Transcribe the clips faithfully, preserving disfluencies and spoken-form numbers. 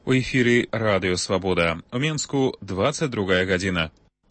У эфіры Радыё Свабода. У Мінску двадцать другая гадзіна.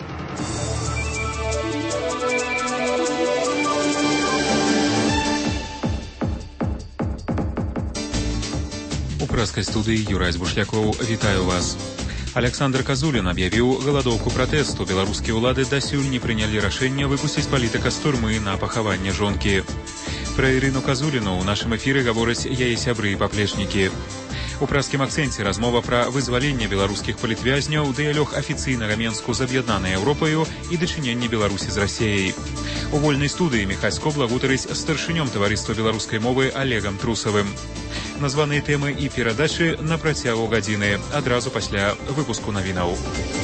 У прэскай студыі Юрай Збушлякоў. Вітаю вас. Александр Казулін аб'явіў галадоўку пратэсту. Беларускія ўлады дасюль не прынялі рашэнне выпусціць палітыка з турмы на пахаванне жонкі. Пра Ірыну Казуліну ў нашым эфіры гавораць яе сябры і паплечнікі. У прэскім акцэнце размова пра вызваленне беларускіх палітвязняў, дыялог афіцыйнага Менску з аб'яднанай Еўропаю і дачыненне Беларусі з Расіяй. У вольнай студыі Міхась Скобла гутарыць з старшынём таварыства беларускай мовы Олегам Трусавым. Названыя тэмы і перадачы на працягу гадзіны, адразу пасля выпуску навінаў.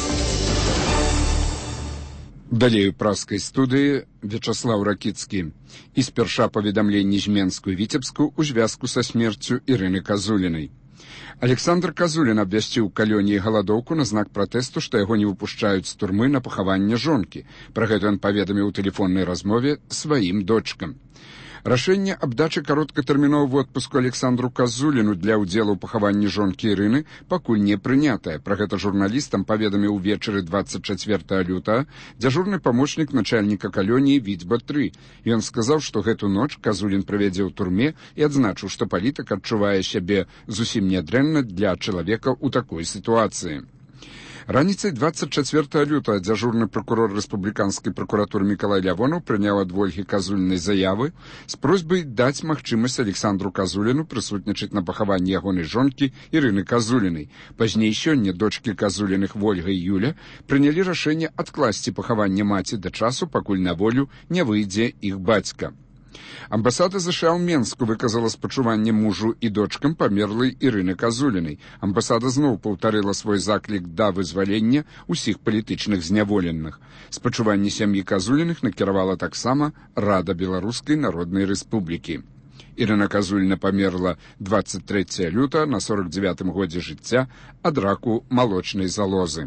Далей у праскай студыі Вячаслаў Ракіцкі. І спярша паведамленні з Менску і Віцебску ў звязку са смерцю Ірыны Казулінай. Александр Казулін абвясціў калёніі галадоўку на знак пратэсту, што яго не выпушчаюць з турмы на пахаванне жонкі. Пра гэта ён паведаміў у тэлефоннай размове сваім дочкам. Рашэнне аб дачы кароткатэрміновага адпуску Александру Казуліну для ўдзелу ў пахаванні жонкі Ірыны пакуль не прынятае. Пра гэта журналістам паведаміў увечары двадцать чацвёртага лютага дзяжурны памочнік начальніка калоніі Віцьба тры. Ён сказаў, што гэту ноч Казулін правядзе ў турме і адзначыў, што палітык адчувае сябе зусім нядрэнна для чалавека ў такой сітуацыі. Раніцай двадцать чацвёртага лютага дзяжурны пракурор рэспубліканскай пракуратуры Мікалай Лявонаў прыняў ад Вольгі Казулінай заявы з просьбай даць магчымасць Александру Казуліну прысутнічаць на пахаванні ягонай жонкі Ірыны Казулінай. Пазней сёння дочкі Казуліных Вольга і Юля прынялі рашэнне адкласці пахаванне маці да часу, пакуль на волю не выйдзе іх бацька. Амбасада ЗША ў Менску выказала спачуванне мужу і дочкам памерлай Ірыны Казулінай. Амбасада зноў паўтарыла свой заклік да вызвалення ўсіх палітычных зняволеных. Спачуванне сям'і Казуліных накіравала таксама Рада Беларускай Народнай Рэспублікі. Ірына Казуліна памерла двадцать трэцяга лютага на сорок дзевятым годзе жыцця ад раку малочнай залозы.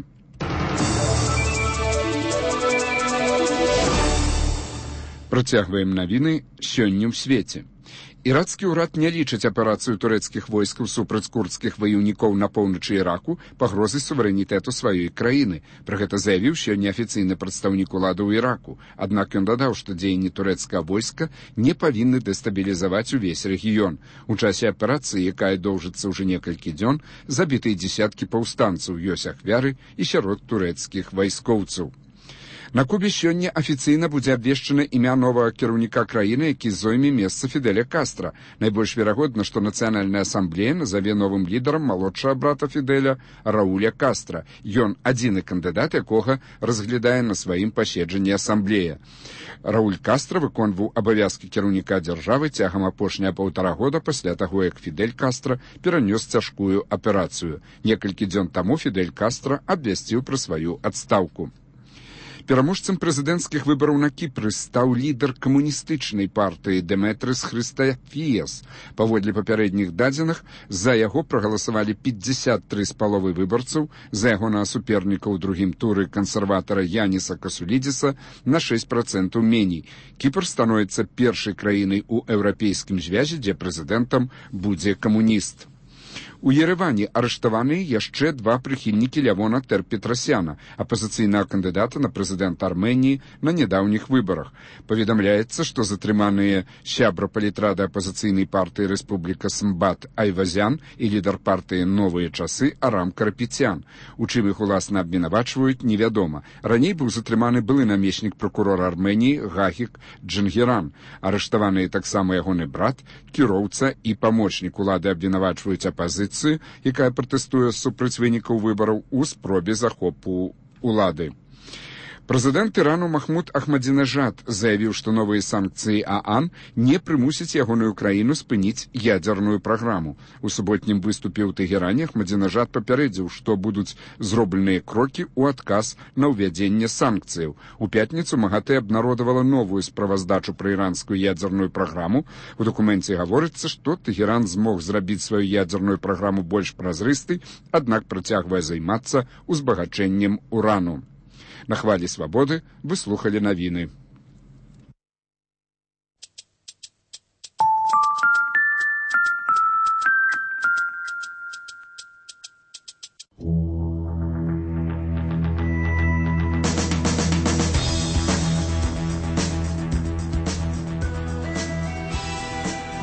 Працягваем навіны сёння ў свеце. Ірацкі ўрад не лічыць аперацыю турэцкіх войскаў супраць курдскіх ваяўнікоў на поўначы Іраку пагрозай суверэнітэту сваёй краіны. Пра гэта заявіў сёння афіцыйны прадстаўнік улады ў Іраку. Аднак ён дадаў, што дзеянні турэцкага войска не павінны дэстабілізаваць увесь рэгіён. У часе аперацыі, якая доўжыцца ўжо некалькі дзён, забітыя дзесяткі паўстанцаў, ёсць ахвяры і сярод турэцкіх вайскоўцаў. На Кубе сёння афіцыйна будзе абвешчана імя новага кіраўніка краіны, які зойме месца Фідэля Кастра. Найбольш верагодна, што Нацыянальная асамблея назаве новым лідарам малодшага брата Фідэля Рауля Кастра. Ён адзіны кандыдат, якога разглядае на сваім паседжанні асамблея. Рауль Кастра выконваў абавязкі кіраўніка дзяржавы цягам апошняга паўтара года пасля таго, як Фідель Кастра перанёс цяжкую аперацыю. Некалькі дзён таму Фідель Кастра абвясціў пра сваю адстаўку. Пераможцам прэзідэнцкіх выбараў на Кіпры стаў лідар камуністычнай партыі Деметрыс Хрыстафіяс. Паводле папярэдніх дадзеных, за яго прагаласавалі пятьдесят три з паловай выбарцаў, за ягонага суперніка ў другім туры кансерватара Яніса Касулідзіса на шэсць працэнтаў меней. Кіпр становіцца першай краінай у еўрапейскім звязе, дзе прэзідэнтам будзе камуніст. У Ерэване арыштаваны яшчэ два прыхільнікі Лявона Тер-Петрасяна, апазіцыйнага кандыдата на прэзідэнта Арменіі на нядаўніх выбарах. Паведамляецца, што затрыманыя сябра палітрады апазіцыйнай партыі Рэспубліка Смбат Айвазян і лідар партыі Новыя часы Арам Карапетян. У чым іх уласна абвінавачваюць, невядома. Раней быў затрыманы былы намеснік пракурора Арменіі Гахік Джангіран. Арыштаваныя таксама ягоны брат, кіроўца і памочнік улады абвінавачваюць апазіцыю, якая пратэстуе супраць вынікаў выбараў у спробе захопу улады. Прэзідэнт Ірану Махмуд Ахмадзінежад заявіў, што новыя санкцыі ААН не прымусяць ягоную краіну спыніць ядзерную праграму. У суботнім выступе ў Тэгеране Ахмадзінежад папярэдзіў, што будуць зробленыя крокі ў адказ на ўвядзенне санкцыяў. У пятніцу МАГАТЭ абнародавала новую справаздачу пра іранскую ядзерную праграму. У дакуменце гаворыцца, што Тэгеран змог зрабіць сваю ядзерную праграму больш празрыстай, аднак працягвае займацца узбагачэннем урану. На хвалі свабоды вы слухалі навіны.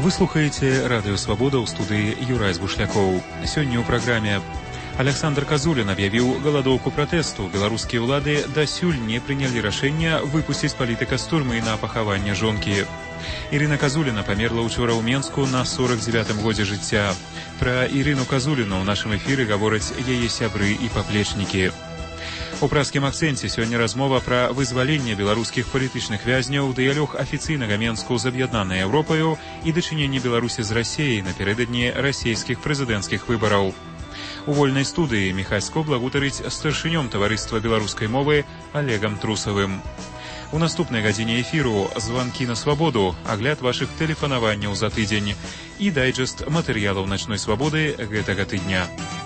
Вы слухаеце радыё Свабода ў студыі Юрай Збушлякоў. Сёння ў праграме Александр Казулін аб'явіў галадоўку пратэсту. Беларускія ўлады дасюль не прынялі рашэння выпусціць палітыка з турмы на пахаванне жонкі. Ірына Казуліна памерла ўчора ў Менску на сорок дзевятым годзе жыцця. Пра Ірыну Казуліну ў нашым эфіры гавораць яе сябры і паплечнікі. У празкім акцэнце сёння размова пра вызваленне беларускіх палітычных вязняў, дыялог афіцыйнага Менску з аб'яднанай Еўропаю і дачыненне Беларусі з Расіяй напярэдадні расійскіх прэзідэнцкіх выбараў. У вольнай студыі Міхай Скобла гутарыць з старшынём таварыства беларускай мовы Олегам Трусавым. У наступнай гадзіне эфіру званкі на свабоду, агляд вашых тэлефанаванняў за тыдзень і дайджэст матэрыялаў начной свабоды гэтага тыдня.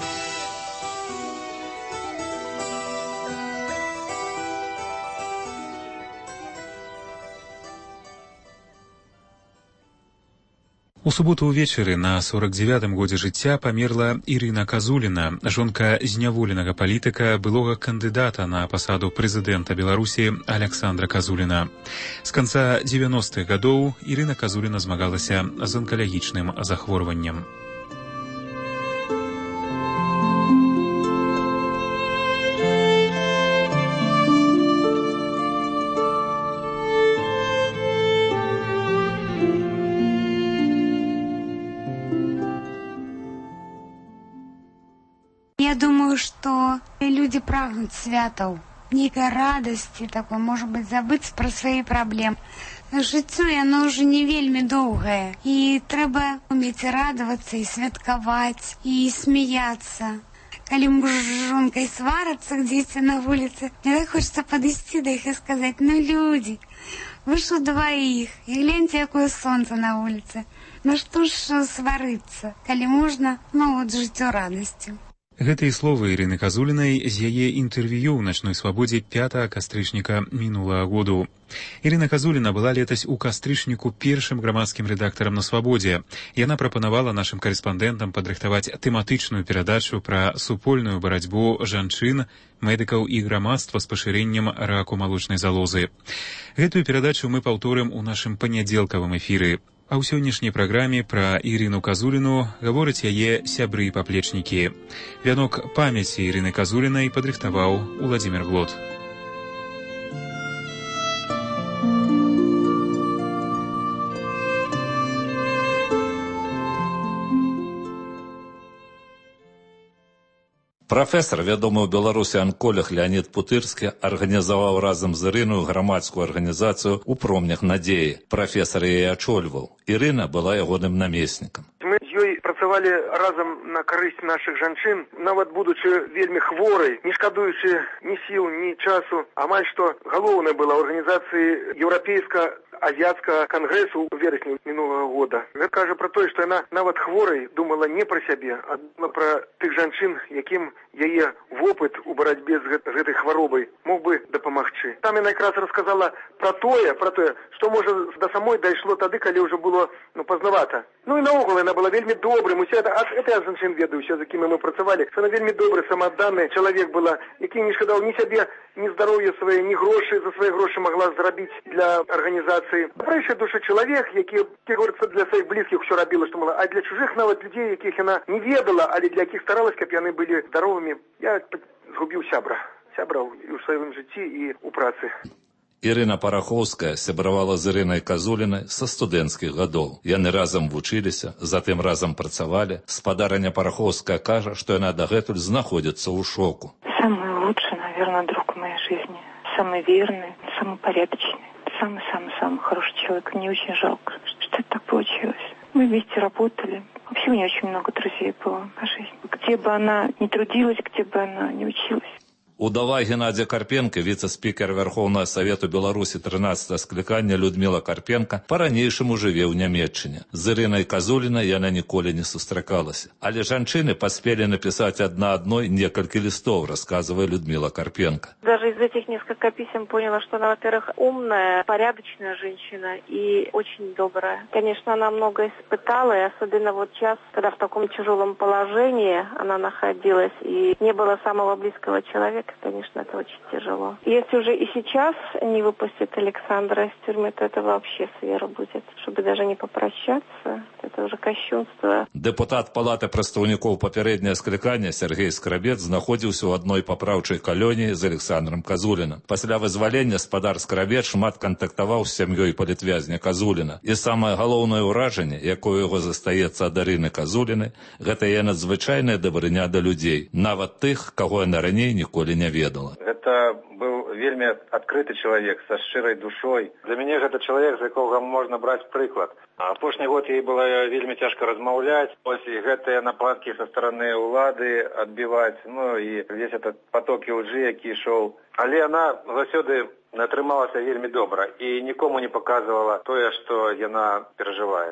У суботу ўвечары на сорок дзевятым годзе жыцця памерла Ірына Казуліна, жонка зняволенага палітыка, былога кандыдата на пасаду прэзідэнта Беларусі Александра Казуліна. З канца дзевяностых гадоў Ірына Казуліна змагалася з анкалагічным захворваннем. Я думаю, что люди прагнут святаў, некой радости такой, может быть, забыть про свои проблемы. Жыццё, оно уже не вельмі доўгае, і трэба уметь радоваться и святкаваць, и смеяться. Калі муж с жонкой сварацца где-то на улице, мне так хочется подойти до их и сказать: ну, люди, вы ж у двоих, и гляньте, какое солнце на улице. Ну что ж сварыцца, калі можна, ну вот жыццё радостью. Гэтыя словы Ірыны Казулінай з яе інтэрв'ю ў начной свабодзе пятага кастрычніка мінулага году. Ірына Казуліна была летась у кастрычніку першым грамадскім рэдактарам на свабодзе. Яна прапанавала нашым карэспандэнтам падрыхтаваць тэматычную перадачу пра супольную барацьбу жанчын, медыкаў і грамадства з пашырэннем раку малочнай залозы. Гэтую перадачу мы паўторым у нашым панядзелкавым эфіры. А ў сённяшняй праграме пра Ірыну Казуліну гавораць яе сябры і паплечнікі. Вянок памяці Ірыны Казулінай падрыхтаваў Уладзімір Глот. Прафесар, вядомы ў Беларусі анколог Леонід Путырскі, арганізаваў разам з Ірыною грамадскую арганізацыю «У промнях надзеі». Прафесар яе ачольваў. Ірына была ягоным намеснікам. Мы з ёй працавалі разам на карысць нашых жанчын, нават будучы вельмі хворай, не шкадуючы ні сіл, ні часу. Амаль што галоўнае была ў арганізацыі еўрапейска азіяцкага кангрэсу ў верасні мінулага года. Гэта кажа пра тое, што яна нават хворай думала не пра сябе, а думала пра тых жанчын, якім яе вопыт у барацьбе з гэтай хваробай мог бы дапамагчы. Там яна якраз расказала пра тое, пра тое, што можа да самой дайшло тады, калі ўжо было ну пазнавата. Ну і наогул яна была вельмі добрым. Усе это, это я жанчын ведаю, усе, з якімі мы працавалі, што яна вельмі добры, самаадданы чалавек была, які не шкадаў ні сябе, ні здароўя свае, ні грошы, за свае грошы магла зрабіць для арганізацыі. Прайшай душы чалавек, які, як говорится, для сваіх блізкіх усё рабіла, што мала, а для чужых нават людзей, якіх яна не ведала, але для якіх старалась, каб яны былі здаровымі. Я згубіў сябра, сябра ў сваім жыцці і ў працы. Ірына Парахоўская сябравала з Ірынай Казулінай са студэнцкіх гадоў. Яны разам вучыліся, затым разам працавалі. Спадарыня Парахоўская кажа, што яна дагэтуль знаходзіцца ў шоку. Самый лучший, наверное, друг в моей жизни. Самый верный, самый порядочный. Самый-самый-самый хороший человек. Мне очень жалко, что это так получилось. Мы вместе работали. Вообще у меня очень много друзей было по жизни. Где бы она ни трудилась, где бы она ни училась. Удава Геннадзя Карпенка, віцэ-спікер Верховного Совету Беларусі трынаццатага склікання Людмила Карпенка, па-ранейшаму жыве ў Нямецчыне. З Ірынай Казулінай яна ніколі не сустракалася. Але жанчыны паспелі напісаць адна адной некалькі листов, рассказывая Людмила Карпенка. Даже из этих нескольких писем поняла, что она, во-первых, умная, порядочная женщина и очень добрая. Конечно, она много испытала, и особенно вот сейчас, когда в таком тяжелом положении она находилась, и не было самого близкого человека, человека, конечно, это очень тяжело. Если уже и сейчас не выпустят Александра из тюрьмы, то это вообще свера будет. Чтобы даже не попрощаться, это уже кощунство. Депутат Палаты прадстаўнікоў папярэдняе склікання Сергей Скрабец знаходзіўся ў адной папраўчай калоніі з Александром Казуліным. Пасля вызвалення спадар Скрабец шмат кантактаваў з сям'ёй палітвязня Казуліна. І самае галоўнае ўражанне, якое яго застаецца ад Арыны Казуліны, гэта яе надзвычайная дабрыня да людзей, нават тых, каго яна раней ніколі не ведала. Гэта быў вельмі адкрыты чалавек са шчырай душой. Для мяне гэта чалавек, з якога можна браць прыклад. Апошні год ей было вельмі цяжка размаўляць, ось і гэтыя нападкі са стараны ўлады адбіваць, ну і весь этот поток лжы, які ішоў. Але яна заўсёды атрымалася вельмі добра і нікому не паказвала тое, што яна перажывае.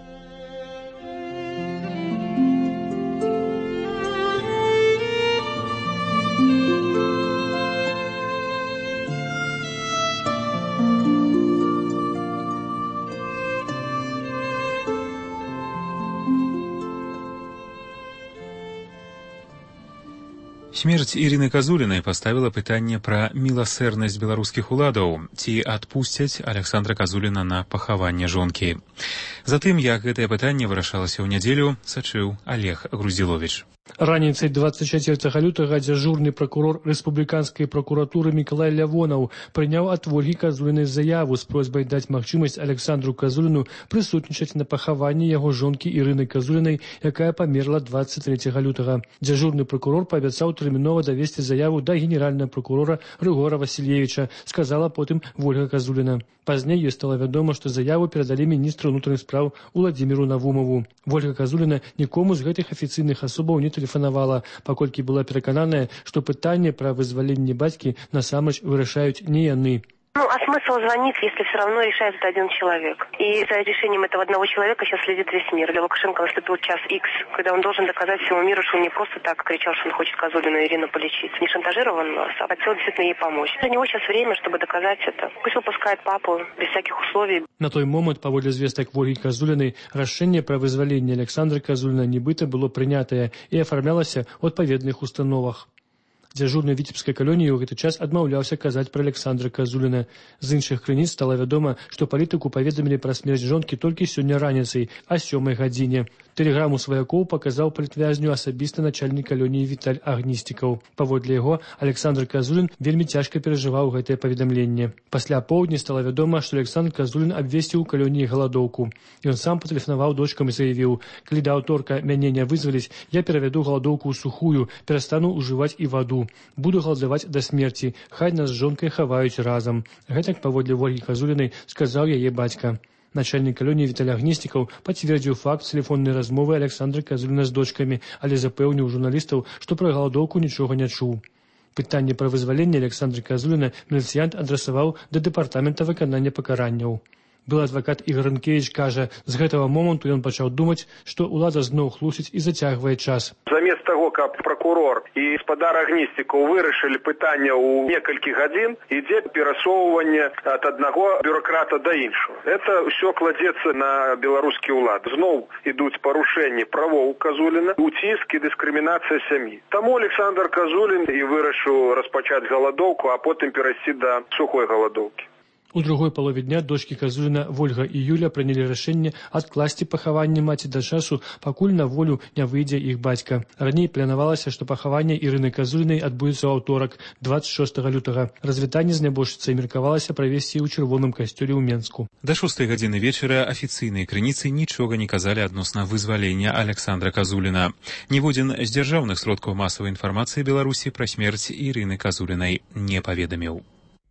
Смерць Ірыны Казулінай паставіла пытанне пра міласэрнасць беларускіх уладаў, ці адпусцяць Александра Казуліна на пахаванне жонкі. Затым, як гэтае пытанне вырашалася ў нядзелю, сачыў Олег Грузіловіч. Раніцай двадцать четвертого лютага дзяжурны прокурор рэспубліканскай прокуратуры Мікалай Лявонаў прыняў ад Ольгі Казулінай заяву з просьбай даць магчымасць Александру Казуліну прысутнічаць на пахаванні яго жонкі Ірыны Казулінай, якая памерла двадцать третьего лютага. Дзяжурны прокурор паабяцаў тэрмінова давесці заяву да генеральнага прокурора Рыгора Васильевича, сказала потым Ольга Казуліна. Пазней ёй стала вядома, што заяву перадалі міністру ўнутраных спраў Уладзіміру Навумову. Ольга Казуліна нікому з гэтых афіцыйных асобаў не тэлефанавала, паколькі была перакананая, што пытанне пра вызваленне бацькі насамрэч вырашаюць не яны. Ну, а смысл звонить, если все равно решает это один человек? И за решением этого одного человека сейчас следит весь мир. Для Лукашенко наступил час Икс, когда он должен доказать всему миру, что он не просто так кричал, что он хочет Казулину и Ирину полечить. Не шантажировал нас, а хотел действительно ей помочь. У него сейчас время, чтобы доказать это. Пусть выпускает папу без всяких условий. На той момент, паводле звестак Ольгі Казулінай, рашэнне пра вызваленне Александра Казуліна нібыта было прынятае і афармлялася ў адпаведных установах. Дзяжурны віцебскай калоніі ў гэты час адмаўляўся казаць пра Александра Казуліна. З іншых крыніц стала вядома, што палітыку паведамілі пра смерць жонкі толькі сёння раніцай, а сёмай гадзіне. Тэлеграму сваякоў паказаў палітвязню асабіста начальнік калоніі Віталь Агністікаў. Паводле яго, Александр Казулін вельмі цяжка перажываў гэтае паведамленне. Пасля поўдні стала вядома, што Александр Казулін абвесціў у калоніі галадоўку. Ён сам патэлефанаваў дочкам і заявіў: «Калі да аўторка мяне не вызваліць, я перавяду галадоўку ў сухую, перастану ўжываць і ваду. Буду галадаваць да смерці, хай нас з жонкай хаваюць разам». Гэтак паводле Ольгі Казулінай сказаў яе бацька. Начальник калоніі Віталь Агністікаў пацвердзіў факт тэлефоннай размовы Александра Казуліна з дочкамі, але запэўніў журналістаў, што пра галадоўку нічога не чуў. Пытанне пра вызваленне Александра Казуліна міліцыянт адрасаваў да дэпартамента выканання пакаранняў. Былы адвакат Ігор Рынкевіч кажа, з гэтага моманту ён пачаў думаць, што ўлада зноў хлусіць і зацягвае час. Замест таго, каб прокурор і спадар Агністікаў вырашылі пытанне ў некалькі гадзін, ідзе перасоўванне ад аднаго бюрократа да іншого. Это ўсё кладзецца на беларускі ўлад. Зноў ідуць парушэнні правоў Казуліна, уціск і дыскрымінацыя сям'і. Таму Александр Казулін і вырашыў распачаць галадоўку, а потым перайсці да сухой галадоўкі. У другой палове дня дочкі Казуліна Вольга і Юля прынялі рашэнне адкласці пахаванне маці да часу, пакуль на волю не выйдзе іх бацька. Раней планавалася, што пахаванне Ірыны Казулінай адбудзецца ў аўторак, двадцать шостого лютага. Развітанне з нябожчыцай меркавалася правесці ў чырвоным касцёле ў Менску. Да шостай гадзіны вечара афіцыйныя крыніцы нічога не казалі адносна вызвалення Александра Казуліна. Ніводзін з дзяржаўных сродкаў масавай інфармацыі Беларусі пра смерць Ірыны Казулінай не паведаміў.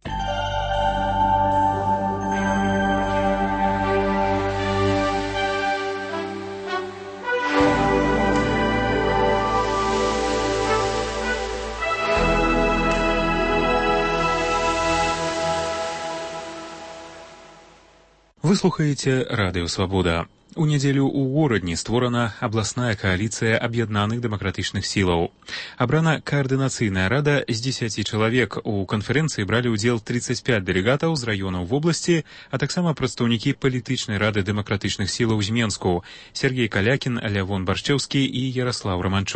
Вы слухаеце Радыё Свабода. У нядзелю ў горадні створана абласная кааліцыя аб'яднаных дэмакратычных сілаў. Абрана каардынацыйная рада з дзесяці чалавек. У канферэнцыі бралі ўдзел тридцать пять дэлегатаў з раёнаў вобласці, а таксама прадстаўнікі палітычнай рады дэмакратычных сілаў з Менску: Сергей Калякін, Лявон Баршчэўскі і Яраслаў Раманчук.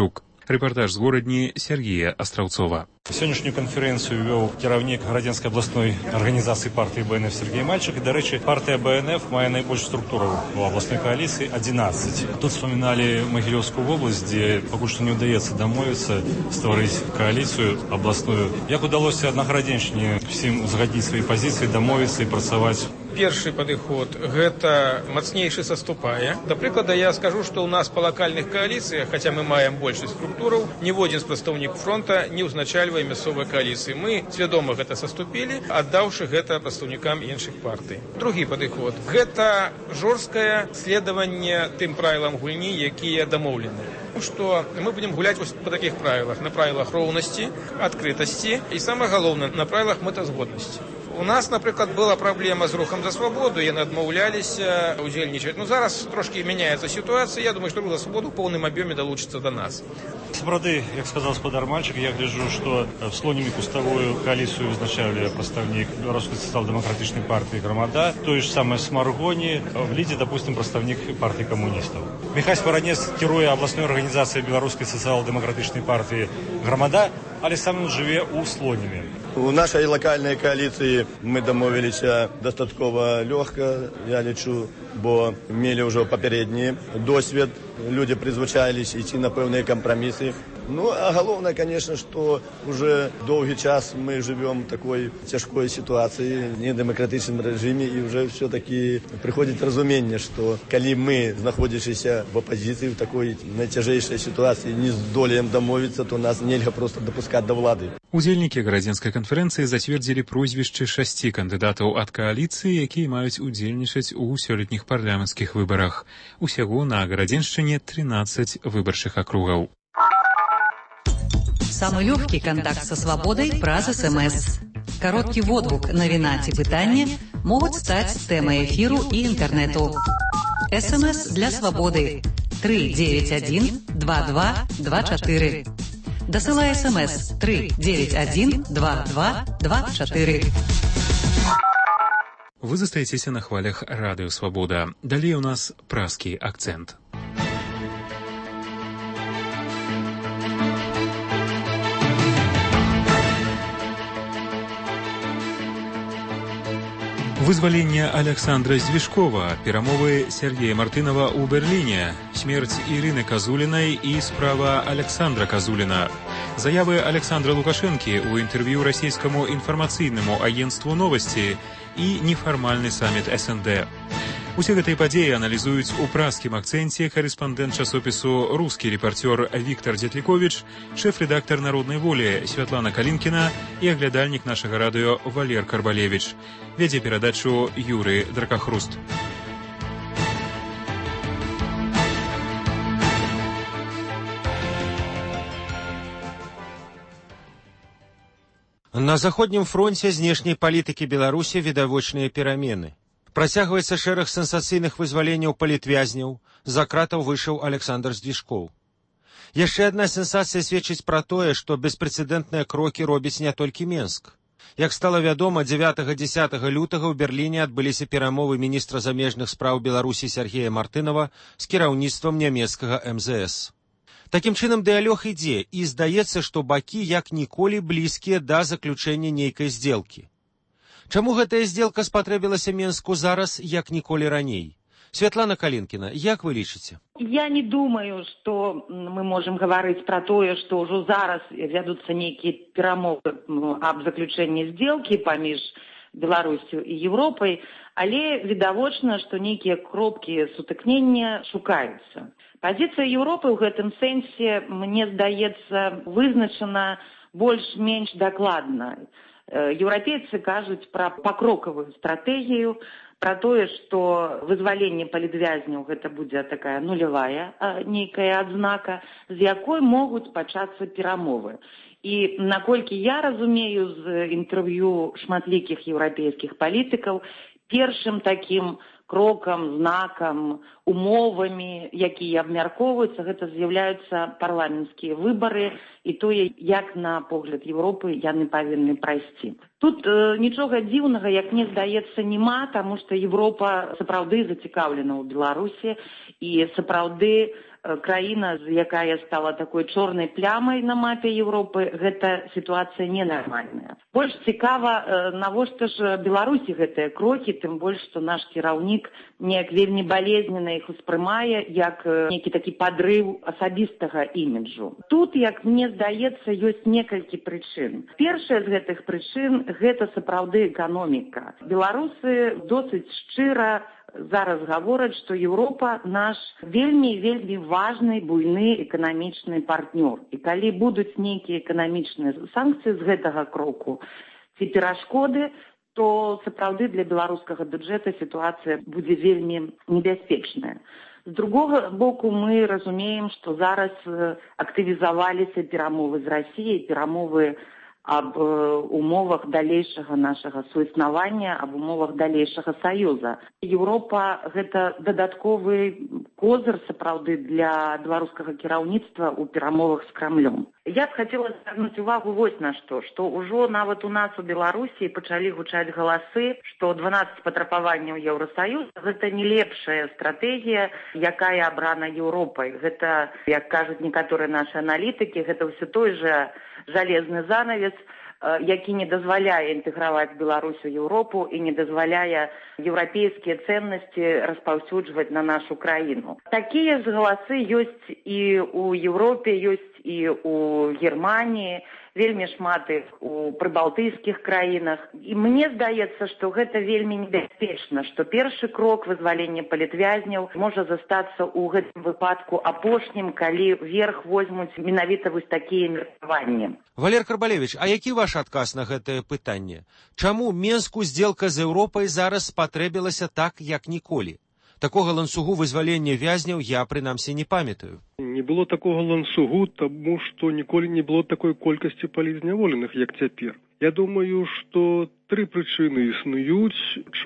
Рэпартаж з горадні Сергея Астраўцова. Сённяшнюю канферэнцыю вёў кіраўнік Гарадзенскай абласной арганізацыі партыі Б Н Ф Сергей Мальчик. І, дарэчы, партыя Б Н Ф мае найбольш структураў у абласной кааліцыі адзінаццаць. Тут вспаміналі Магілёўскую вобласць, дзе пакуль што не ўдаецца дамовіцца стварыць кааліцыю абласную. Як удалося на Гарадзеншчыне всім узгадніць свае пазіцыі, дамовіцца і працаваць? Першы падыход – гэта мацнейшы саступае. Да прыклада, я скажу, што ў нас па лакальных кааліцыях, хаця мы маем большасць структураў, ніводзін з прадстаўнікаў фронта не ўзначальвае мясцовай кааліцыі. Мы свядома гэта саступілі, аддаўшы гэта прадстаўнікам іншых партый. Другі падыход – гэта жорсткае следаванне тым правілам гульні, якія дамоўлены. Што мы будзем гуляць па такіх правілах, на правілах роўнасці, адкрытасці і, самае галоўнае, на правілах мэтазгоднасці. У нас, напрыклад, была праблема з рухам за свабоду, яны адмаўляліся удзельнічаць. Ну, зараз трошкі мяняецца сітуацыя. Я думаю, што рух за свабоду ў поўным аб'ёме далучыцца да нас. Сапраўды, як сказал гаспадар Мальчик, я гляджу, што в Слонімі куставую кааліцыю вызначалі прадстаўнік Беларускай сацыял-дэмакратычнай партыі «Грамада», тое ж самае з Маргоні, в лідзе, допустим, прадстаўнік партыі камуністаў. Міхась Варанец кіруе абласной арганізацыяй Беларускай сацыял-дэмакратычнай партыі «Грамада», але сам ён жыве ў Слонімі. У нашай лакальнай кааліцыі мы дамовіліся дастаткова лёгка, я лічу, бо мелі ўжо папярэдні досвед, людзі прызвычаіліся ісці на пэўныя кампрамісы. Ну, а галоўнае, конечно, што уже доўгі час мы жывём такой цяжкой сітуацыі, недэмакратычным рэжыме, і уже все-таки прыходзіць разуменне, што калі мы, знаходзячыся в апазіцыі, в такой найцяжэйшай сітуацыі, не здолеем дамовіцца, то нас нельга проста дапускаць да ўлады. Удзельнікі гарадзенскай канферэнцыі зацвердзілі прозвішчы шасці кандыдатаў ад кааліцыі, якія маюць удзельнічаць у сёлетніх парламенцкіх выбарах. Усяго на Гарадзеншчыне тринадцать выбарчых акругаў. Самый легкий контакт со свободой праз СМС. Короткий водгук, навіна ці пытанне могуць стаць тэмай эфіру і інтэрнэту. СМС для свободы три девять один два два два четыре. Дасылай СМС три девять один два два два четыре. Вы застаецеся на хвалях радыё Свабода. Далей у нас празкі акцэнт. Вызваленне Александра Звішкова, перамовы Сергея Мартынова ў Берліне, смерць Ірыны Казулінай і справа Александра Казуліна, заявы Александра Лукашэнкі ў інтэрв'ю расійскаму інфармацыйнаму агенцтву «Новасці» і нефармальны саміт эс эн дэ. Усе гэтыя падзеі аналізуюць у празкім акцэнце карэспандэнт часопісу «Рускі рэпарцёр» Віктор Дзятліковіч, шэф-рэдактар «Народнай волі» Святлана Калінкіна і аглядальнік нашага радыё Валер Карбалевіч. Вядзе перадачу Юрый Дракахруст. На заходнім фронце знешняй палітыкі Беларусі відавочныя перамены. Працягваецца шэраг сенсацыйных вызваленняў палітвязняў, за кратаў выйшаў Александр Звішкоў. Яшчэ адна сенсацыя сведчыць пра тое, што беспрэцэдэнтныя крокі робіць не толькі Менск. Як стала вядома, дзевятага-дзесятага лютага ў Берліне адбыліся перамовы міністра замежных спраў Беларусі Сергея Мартынова з кіраўніцтвам нямецкага эм зэ эс. Такім чынам дыялог ідзе, і здаецца, што бакі як ніколі блізкія да заключэння нейкай здзелкі. Чаму гэтая здзелка спатрэбілася Менску зараз, як ніколі раней? Святлана Калінкіна, як вы лічыце? Я не думаю, што мы можам гаварыць пра тое, што ўжо зараз вядуцца нейкія перамовы аб заключэнні здзелкі паміж Беларусю і Еўропай, але відавочна, што нейкія кропкі сутыкнення шукаюцца. Пазіцыя Еўропы ў гэтым сэнсе, мне здаецца, вызначана больш-менш дакладна. Еўрапейцы кажуць пра пакрокавую стратэгію, пра тое, што вызваленне палітвязняў гэта будзе такая нулявая нейкая адзнака, з якой могуць пачацца перамовы. І наколькі я разумею з інтэрв'ю шматлікіх еўрапейскіх палітыкаў, першым такім крокам, знакам, умовамі, якія абмяркоўваюцца, гэта з'яўляюцца парламенцкія выбары і тое, як на погляд Еўропы яны павінны прайсці. Тут э, нічога дзіўнага, як мне здаецца, няма, таму што Еўропа сапраўды зацікаўлена ў Беларусі і сапраўды краіна, якая стала такой чорнай плямай на мапе Европы, гэта сітуацыя ненармальная. Больш цікава, навошта ж Беларусі гэтыя крокі, тым больш, што наш кіраўнік неяк вельмі балезнена іх успрымае, як нейкі такі падрыў асабістага іміджу. Тут, як мне здаецца, ёсць некалькі прычын. Першая з гэтых прычын – гэта сапраўды эканоміка. Беларусы досыць шчыра зараз гавораць, што Еўропа наш вельмі-вельмі важны, буйны эканамічны партнёр. І калі будуць нейкія эканамічныя санкцыі з гэтага кроку ці перашкоды, то сапраўды для беларускага бюджэта сітуацыя будзе вельмі небяспечная. З другога боку, мы разумеем, што зараз актывізаваліся перамовы з Расіяй, перамовы аб умовах далейшага нашага суіснавання, аб умовах далейшага саюза. Еўропа – гэта дадатковы козыр, сапраўды, для беларускага кіраўніцтва ў перамовах з Крамлём. Я б хацела звярнуць увагу вось на што, што ўжо нават у нас у Беларусі пачалі гучаць галасы, што дванаццаць патрабаванняў Еўрасаюза – гэта не лепшая стратэгія, якая абрана Еўропай. Гэта, як кажуць некаторыя нашы аналітыкі, гэта ўсё той жа жалезны занавес, які не дазваляе інтэграваць Беларусь у Еўропу і не дазваляе еўрапейскія ценнасці распаўсюджваць на нашу краіну. Такія ж галасы ёсць і ў Еўропе, ёсць і ў Германіі, вельмі шмат іх у прыбалтыйскіх краінах. І мне здаецца, што гэта вельмі небяспечна, што першы крок вызвалення палітвязняў можа застацца ў гэтым выпадку апошнім, калі верх возьмуць менавіта вось такія меркаванні. Валер Карбалевіч, а які ваш адказ на гэтае пытанне? Чаму Менску здзелка з Еўропай зараз спатрэбілася так, як ніколі? Такога ланцугу вызвалення вязняў я, прынамсі, не памятаю. Не было такога ланцугу, таму што ніколі не было такой колькасці палізняволеных, як цяпер. Я думаю, што тры прычыны існуюць,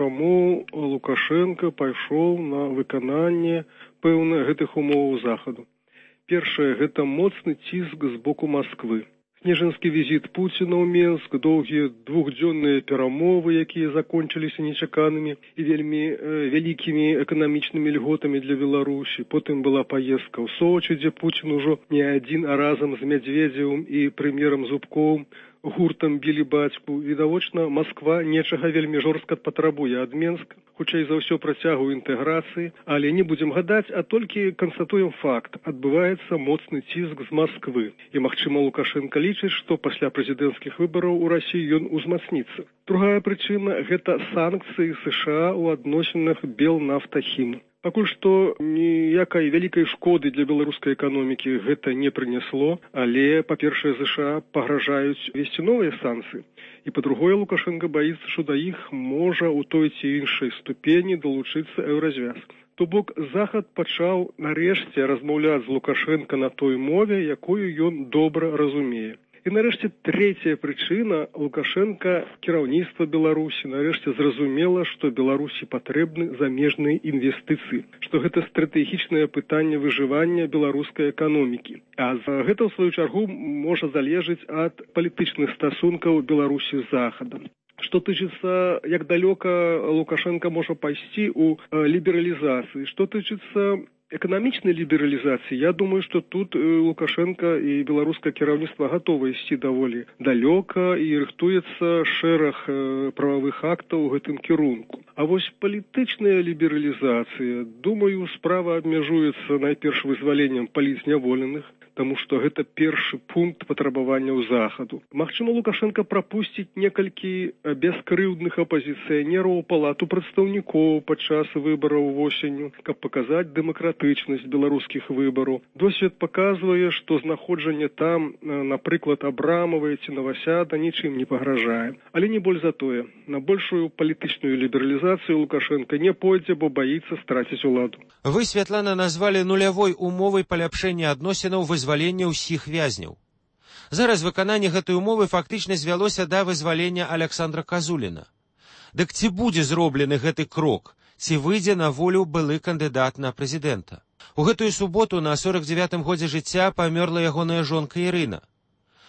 чаму Лукашенко пайшоў на выкананне пэўна гэтых умоваў захаду. Першае, гэта моцны ціск з боку Масквы. Снежанскі візіт Пуціна ў Менск, доўгія двухдзённыя перамовы, якія закончыліся нечаканымі і вельмі э, вялікімі эканамічнымі льготамі для Беларусі. Потым была паездка ў Сочы, дзе Пуцін ужо не адзін, а разам з Мядзведзевым і прэм'ерам Зубковым гуртам білі бацьку. Відавочна, Масква нечага вельмі жорстка патрабуе ад Менска, хутчэй за ўсё працягу інтэграцыі, але не будзем гадаць, а толькі канстатуем факт. Адбываецца моцны ціск з Масквы. І, магчыма, Лукашенко лічыць, што пасля прэзідэнцкіх выбараў у Расіі ён узмацніцца. Другая прычына – гэта санкцыі США ў адносінах Белнафтахім. Пакуль што ніякай вялікай шкоды для беларускай эканомікі гэта не прынесло, але, па-першае, ЗША пагражаюць весці новыя санкцыі. І, па-другое, Лукашенко баіцца, што да іх можа ў той ці іншай ступені далучыцца еўразвяз. То бок, Захад пачаў нарэшце размаўляць з Лукашенко на той мове, якую ён добра разумее. І нарэшце трэцяя прычына, Лукашенко, кіраўніцтва Беларусі, нарэшце зразумела, што Беларусі патрэбны замежныя інвестыцыі, што гэта стратэгічнае пытанне выжывання беларускай эканомікі. А гэта, ў сваю чаргу, можа залежыць ад палітычных стасункаў Беларусі з Захадам. Што тычыцца, як далёка Лукашенко можа пайсці ў лібералізацыі, што тычыцца эканамічнай лібералізацыі, я думаю, што тут Лукашенко і беларускае кіраўніцтва гатовы ісці даволі далёка і рыхтуецца шэраг прававых актаў у гэтым кірунку. А вось палітычная лібералізацыя, думаю, справа абмяжуецца найперш вызваленнем палізняволеных, таму што гэта першы пункт патрабаванняў Захаду. Магчыма, Лукашенко прапусціць некалькі бескрыўдных апазіцыянераў у палату прадстаўнікоў падчас выбараў восенню, каб паказаць дэмакратычнасць беларускіх выбараў. Досвед паказвае, што знаходжанне там, напрыклад, Абрамавай ці Новасяда нічым не пагражае. Але не больш за тое. На большую палітычную лібералізацыю Лукашенко не пойдзе, бо баіцца страціць уладу. Вы, Святлана, назвалі нулявой умовай паляпшэння адносінаў вызвалення ўсіх вязняў. Зараз выкананне гэтай умовы фактычна звялося да вызвалення Аляксандра Казуліна. Дык ці будзе зроблены гэты крок, ці выйдзе на волю былы кандыдат на прэзідэнта? У гэтую суботу на сорак дзявятым годзе жыцця памёрла ягоная жонка Ірына.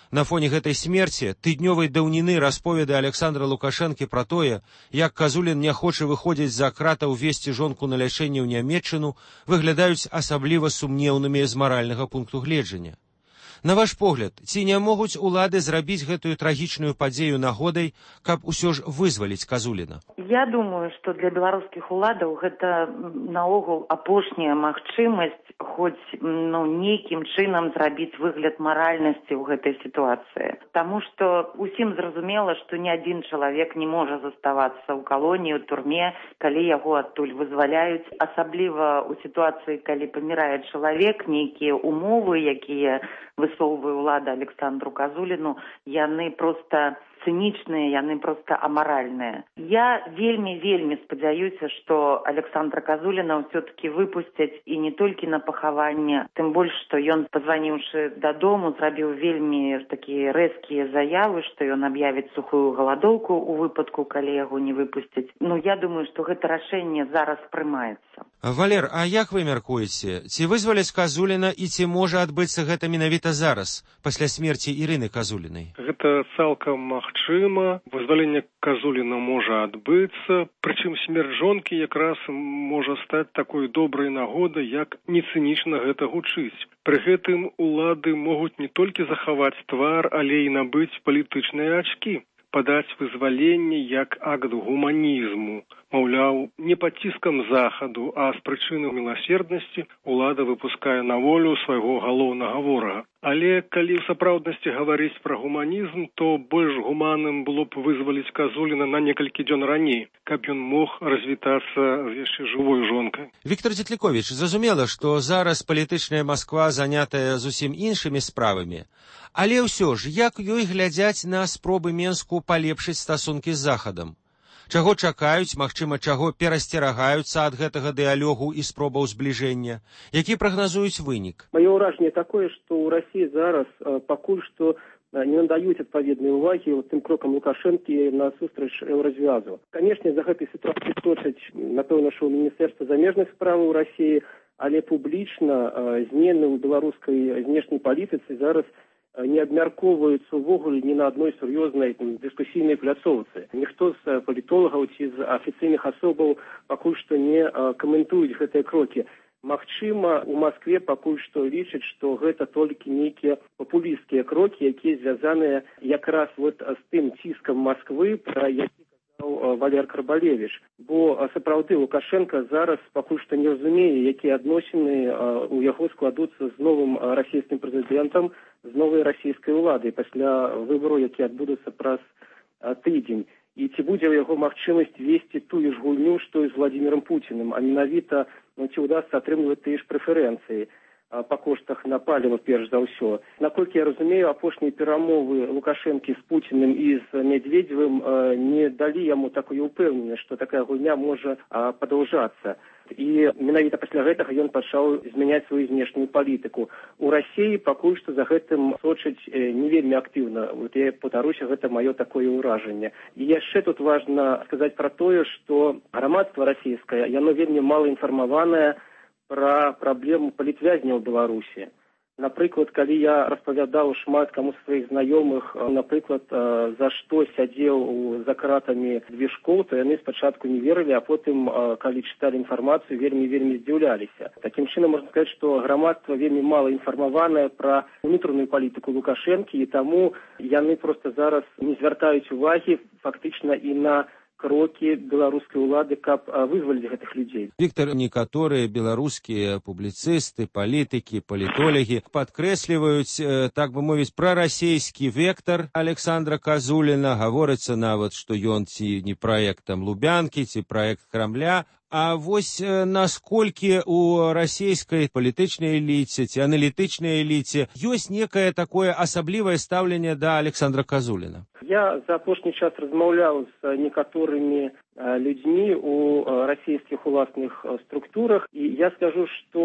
На фоне гэтай смерці тыднёвай даўніны расповеды Александра Лукашэнкі пра тое, як Казулін не хоча выходзіць за кратаў весці жонку на лячэнне ў Нямецчыну, выглядаюць асабліва сумнеўнымі з маральнага пункту гледжання. На ваш погляд, ці не могуць улады зрабіць гэтую трагічную падзею нагодай, каб усё ж вызваліць Казуліна? Я думаю, што для беларускіх уладаў гэта наогул апошняя магчымасць хоць ну, нейкім чынам зрабіць выгляд маральнасці ў гэтай сітуацыі. Таму што усім зразумела, што ні адзін чалавек не можа заставацца ў калоніі, ў турме, калі яго адтуль вызваляюць. Асабліва ў сітуацыі, калі памірае чалавек, нейкія умовы, якія высоўвае ўлада Александру Казуліну, яны проста цынічныя, яны проста амаральныя. Я вельмі-вельмі спадзяюся, што Александра Казуліна ўсё-такі выпусцяць і не толькі на пахаванне, тым больш, што ён, пазваніўшы дадому, зрабіў вельмі такія рэзкія заявы, што ён аб'явіць сухую галадоўку ў выпадку, калі яго не выпусцяць. Ну, я думаю, што гэта рашэнне зараз прымаецца. Валер, а як вы мяркуеце, ці вызваляць Казуліна і ці можа адбыцца гэта менавіта зараз, пасля смерці Ірыны Казулінай? Гэта цалкам магчыма. Вызваленне Казуліна можа адбыцца, прычым смерць жонкі якраз можа стаць такой добрай нагодай, як не цынічна гэта гучыць. Пры гэтым улады могуць не толькі захаваць твар, але і набыць палітычныя ачкі, падаць вызваленне як акт гуманізму. Маўляў, не пад ціскам захаду, а з прычыны міласерднасці улада выпускае на волю свайго галоўнага ворага. Але калі ў сапраўднасці гаварыць пра гуманізм, то больш гуманным было б вызваліць Казуліна на некалькі дзён раней, каб ён мог развітацца з яшчэ жывой жонкай. Віктор Дзетліковіч, зразумела, што зараз палітычная Масква занятая зусім іншымі справамі, але ўсё ж, як ёй глядзяць на спробы Менску палепшыць стасункі з Захадам? Чаго чакаюць, магчыма, чаго перасцерагаюцца ад гэтага дыялогу і спробаў збліжэння? Які прагназуюць вынік? Маё ўражанне такое, што ў Расіі зараз пакуль што не надаюць адпаведнай увагі тым крокам Лукашэнкі насустрач еўразвязу. Канешне, за гэтай сітуацыяй точаць, напэўна, што ў Міністэрства замежных справаў Расіі, але публічна змены ў беларускай знешняй палітыцы зараз не абмяркоўваюцца ўвогуле ні на адной сур'ёзнай дыскусійнай пляцоўцы. Ніхто з палітолагаў ці з афіцыйных асобаў пакуль што не каментуюць гэтыя крокі. Магчыма, у Маскве пакуль што лічаць, што гэта толькі нейкія папулісцкія крокі, якія звязаныя якраз вот з тым ціскам Масквы, пра які казаў Валер Карбалевіч. Бо сапраўды Лукашенко зараз пакуль што не разумее, якія адносіны у яго складуцца з новым расійскім прэзідэнтам, з новай расійскай уладай пасля выбару, які адбудуцца праз тыдзень. І ці будзе ў яго магчымасць весці тую ж гульню, што і з Владзімірам Пуцінам, а менавіта ну, ці ўдасца атрымліваць тыя ж прэферэнцыі па коштах на паліва перш за ўсё. Наколькі я разумею, апошнія перамовы Лукашэнкі з Пуцінам і з Медведзевым не далі яму такую ўпэўненасць, што такая гульня можа падаўжацца. І менавіта пасля гэтага ён пачаў змяняць сваю знешнюю палітыку. У Расіі пакуль што за гэтым сочыць не вельмі актыўна. Вот я паўтаруся, гэта маё такое ўражанне. І яшчэ тут важна сказаць пра тое, што грамадства расійскае, яно вельмі мала інфармаванае пра праблему палітвязняў у Беларусі. Напрыклад, калі я распавядаў шмат каму з сваіх знаёмых, напрыклад, за што сядзеў за кратамі Движкоў, то яны спачатку не верылі, а потым, калі чыталі інфармацыю, вельмі-вельмі здзіўляліся. Такім чынам, можна сказаць, што грамадства вельмі мала інфармаванае пра унутраную палітыку Лукашэнкі, і таму яны проста зараз не звяртаюць увагі фактычна і на крокі беларускай улады, каб вызваліць гэтых людзей. Віктор, некаторыя беларускія публіцысты, палітыкі, палітолагі падкрэсліваюць, так бы мовіць, прарасійскі вектар Александра Казуліна. Гаворыцца нават, што ён ці не праект там Лубянкі, ці праект Крамля. А вось насколькі у расійскай палітычнай эліце ці аналітычнай эліце ёсць некае такое асаблівае стаўленне да Александра Казуліна? Я за апошні час размаўляў з некаторымі людзьмі у расійскіх уласных структурах, і я скажу, што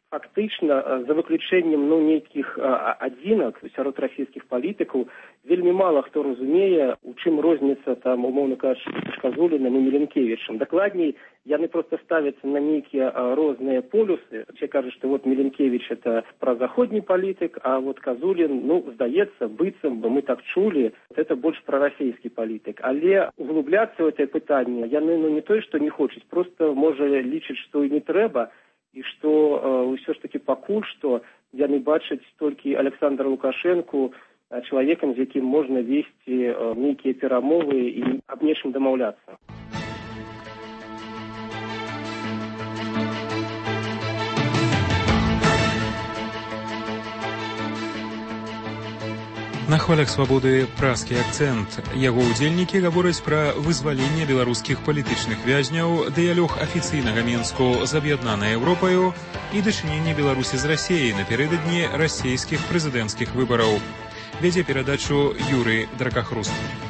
Фактычна, за выключэннем ну, нейкіх адзінак сярод расійскіх палітыкаў, вельмі мала хто разумее, у чым розніца, там, умоўна кажучы, між Казуліним і Міленкевічем. Дакладней, яны просто ставяцца на нейкія розныя полюсы. Все кажуць, што вот Міленкевіч это празаходні палітык, а вот Казулін, ну, здаецца, быццам бы мы так чулі, это больш прарасійскі палітык. Але углубляцца ў гэтае пытанне яны ну, не той, што не хочуць, просто можа лічыць, што і не трэба, і што ўсё ж такі пакуль што яны бачаць толькі Александра Лукашэнку чалавекам, з якім можна весці нейкія перамовы і аб нечым дамаўляцца. На хвалях свабоды празкі акцэнт. Яго ўдзельнікі гавораць пра вызваленне беларускіх палітычных вязняў, дыялог афіцыйнага Менску з аб'яднанай Еўропаю і дачыненне Беларусі з Расіяй напярэдадні расійскіх прэзідэнцкіх выбараў. Вядзе перадачу Юрый Дракахруст.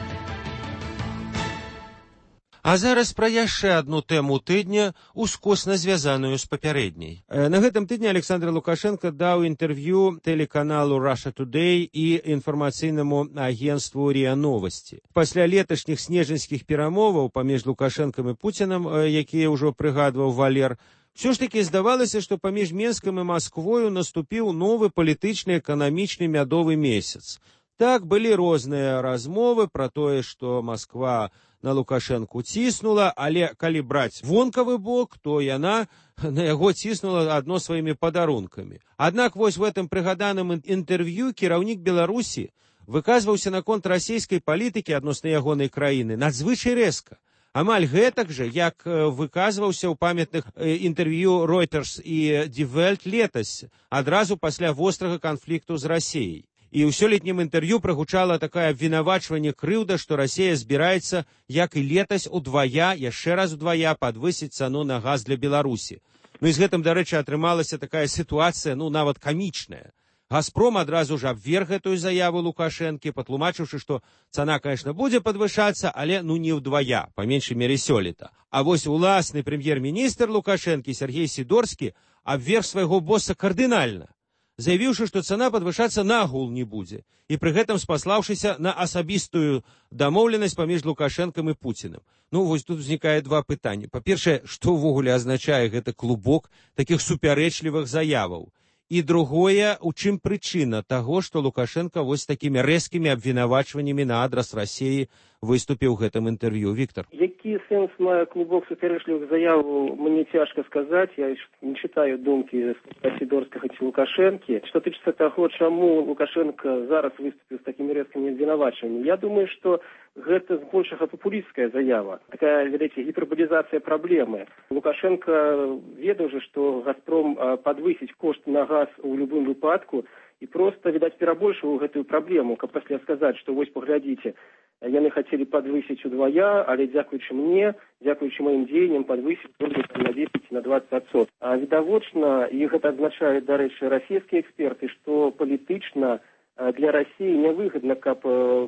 А зараз пра яшчэ адну тэму тыдня, ускосна звязаную з папярэдняй. На гэтым тыдні Александр Лукашенко даў інтэрв'ю тэлеканалу Russia Today і інфармацыйнаму агенству РИА Новости. Пасля леташніх снежаньскіх перамоваў паміж Лукашэнкам і Пуцінам, якія ўжо прыгадваў Валер, ўсё ж такі здавалася, што паміж Менскам і Масквою наступіў новы палітычны эканамічны мядовы месяц. Так, былі розныя размовы пра тое, што Масква на Лукашэнку ціснула, але калі браць вонкавы бок, то яна на яго ціснула адно сваімі падарункамі. Аднак вось в гэтым прыгаданым інтэрв'ю кіраўнік Беларусі выказваўся наконт расійскай палітыкі адносна ягонай краіны надзвычай рэзка. Амаль гэтак жа, як выказваўся ў памятных інтэрв'ю Reuters і Die Welt летась, адразу пасля вострага канфлікту з Расіяй. І ў сёлетнім інтэрв'ю прагучала такое абвінавачванне крыўда, што Расія збіраецца, як і летась, удвая, яшчэ раз удвая падвысіць цану на газ для Беларусі. Ну і з гэтым, дарэчы, атрымалася такая сітуацыя, ну, нават камічная. Газпром адразу ж абверг гэтую заяву Лукашэнкі, патлумачыўшы, што цана, конечно, будзе падвышацца, але ну не ўдвая, па меншай мере сёлета. А вось уласны прэм'ер-міністр Лукашэнкі Сергей Сідорскі абверг свайго боса кардынальна, заявіўшы, што цана падвышацца нагул не будзе, і пры гэтым спаслаўшыся на асабістую дамоўленасць паміж Лукашэнкам і Пуцінам. Ну, вось тут узнікае два пытанні. Па-першае, што ўвогуле азначае гэты клубок такіх супярэчлівых заяваў? І другое, у чым прычына таго, што Лукашенко вось такімі рэзкімі абвінавачваннямі на адрас Расіі выступіў у гэтым інтэрв'ю. Віктор. Які сэнс мае клубок супярэчлівых заяваў, мне цяжка сказаць. Я не чытаю думкі Сідорскага ці Лукашэнкі. Што тычыцца таго, чаму Лукашенко зараз выступіў з такімі рэзкімі абвінавачваннямі, я думаю, што гэта збольшага папулістская заява. Такая, ведаеце, гіперболізацыя праблемы. Лукашенко ведаў же, што Газпром падвысіць кошт на газ у любым выпадку і проста, відаць, перабольшыў гэтую праблему, каб пасля сказаць, што вось паглядзіце, яны хацелі падвысіць удвая, але дзякуючы мне, дзякуючы маім дзеянням падвысіць на дзесяць на дваццаць адсоткаў. А відавочна, і гэта адзначаюць, дарэчы, расійскія эксперты, што палітычна для Расіі нявыгадна, каб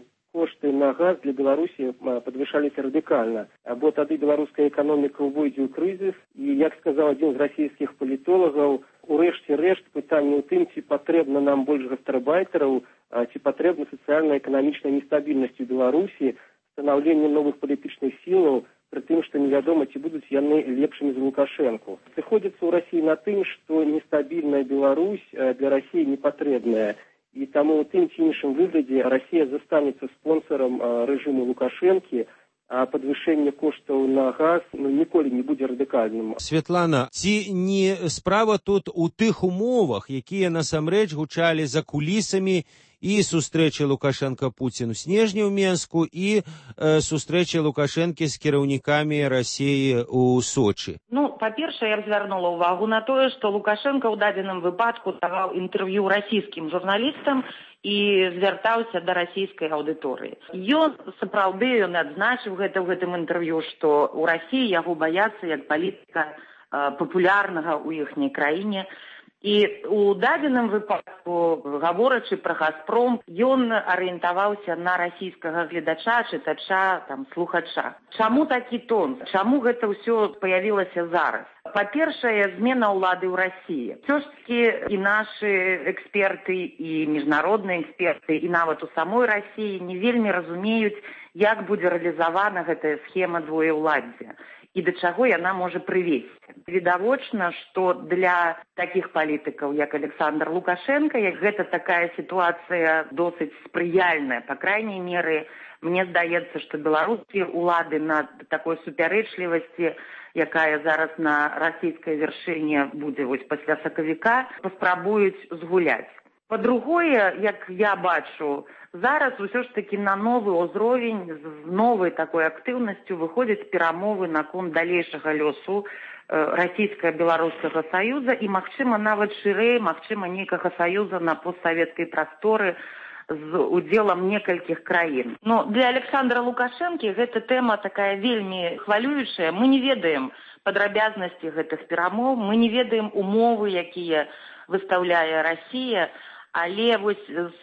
кошты на газ для Беларусі падвышаліся радыкальна. Бо тады беларуская эканоміка ўвойдзе ў крызіс, і, як сказаў адзін з расійскіх палітолагаў, у рэшце рэшт пытанне ў тым, ці патрэбна нам больш гастарбайтераў, ці патрэбна сацыяльна-эканамічная нестабільнасць у Беларусі, станаўленне новых палітычных сілаў, пры тым, што невядома, ці будуць яны лепшымі за Лукашэнку. Сыходзіцца ў Расіі на тым, што нестабільная Беларусь для Расіі не патрэбная. І таму ў тым ці іншым выглядзе Расія застанецца спонсорам рэжыму Лукашэнкі, а падвышэнне коштаў на газ ну, ніколі не будзе радыкальным. Святлана, ці не справа тут у тых умовах, якія насамрэч гучалі за кулісамі і сустрэчы Лукашенко-Пуцін у снежні ў Менску і э, сустрэчы Лукашэнкі з кіраўнікамі Расіі ў Сочы? Ну, па-першае, я б звярнула ўвагу на тое, што Лукашенко ў дадзеным выпадку даваў інтэрв'ю расійскім журналістам і звяртаўся да расійскай аўдыторыі. Ён, сапраўды, ён адзначыў гэта ў гэтым інтэрв'ю, што ў Расіі яго баяцца як палітыка э, папулярнага ў іхняй краіне. І у дадзеным выпадку, гаворачы пра Газпром, ён арыентаваўся на расійскага гледача, чытача, там, слухача. Чаму такі тон? Чаму гэта ўсё паявілася зараз? Па-першае, змена ўлады ў Расіі. Ўсё ж такі і нашы эксперты, і міжнародныя эксперты, і нават у самой Расіі не вельмі разумеюць, як будзе рэалізавана гэтая схема двоеўладдзя і да чаго яна можа прывесці. Відавочна, што для такіх палітыкаў, як Александр Лукашенко, як гэта такая сітуацыя досыць спрыяльная, па крайняй меры, мне здаецца, што беларускія ўлады на такой супярэчлівасці, якая зараз на расійскай вяршыні будзе вось пасля сакавіка, паспрабуюць згуляць. Па-другое, як я бачу, зараз усё ж такі на новы ўзровень з новай такой актыўнасцю выходзяць перамовы наконт далейшага лёсу расійска-беларускага саюза і, магчыма, нават шырэй, магчыма, нейкага саюза на постсавецкай прасторы з удзелам некалькіх краін. Но для Александра Лукашэнкі гэта тэма такая вельмі хвалюючая. Мы не ведаем падрабязнасці гэтых перамоў, мы не ведаем умовы, якія выстаўляе Расія, але вось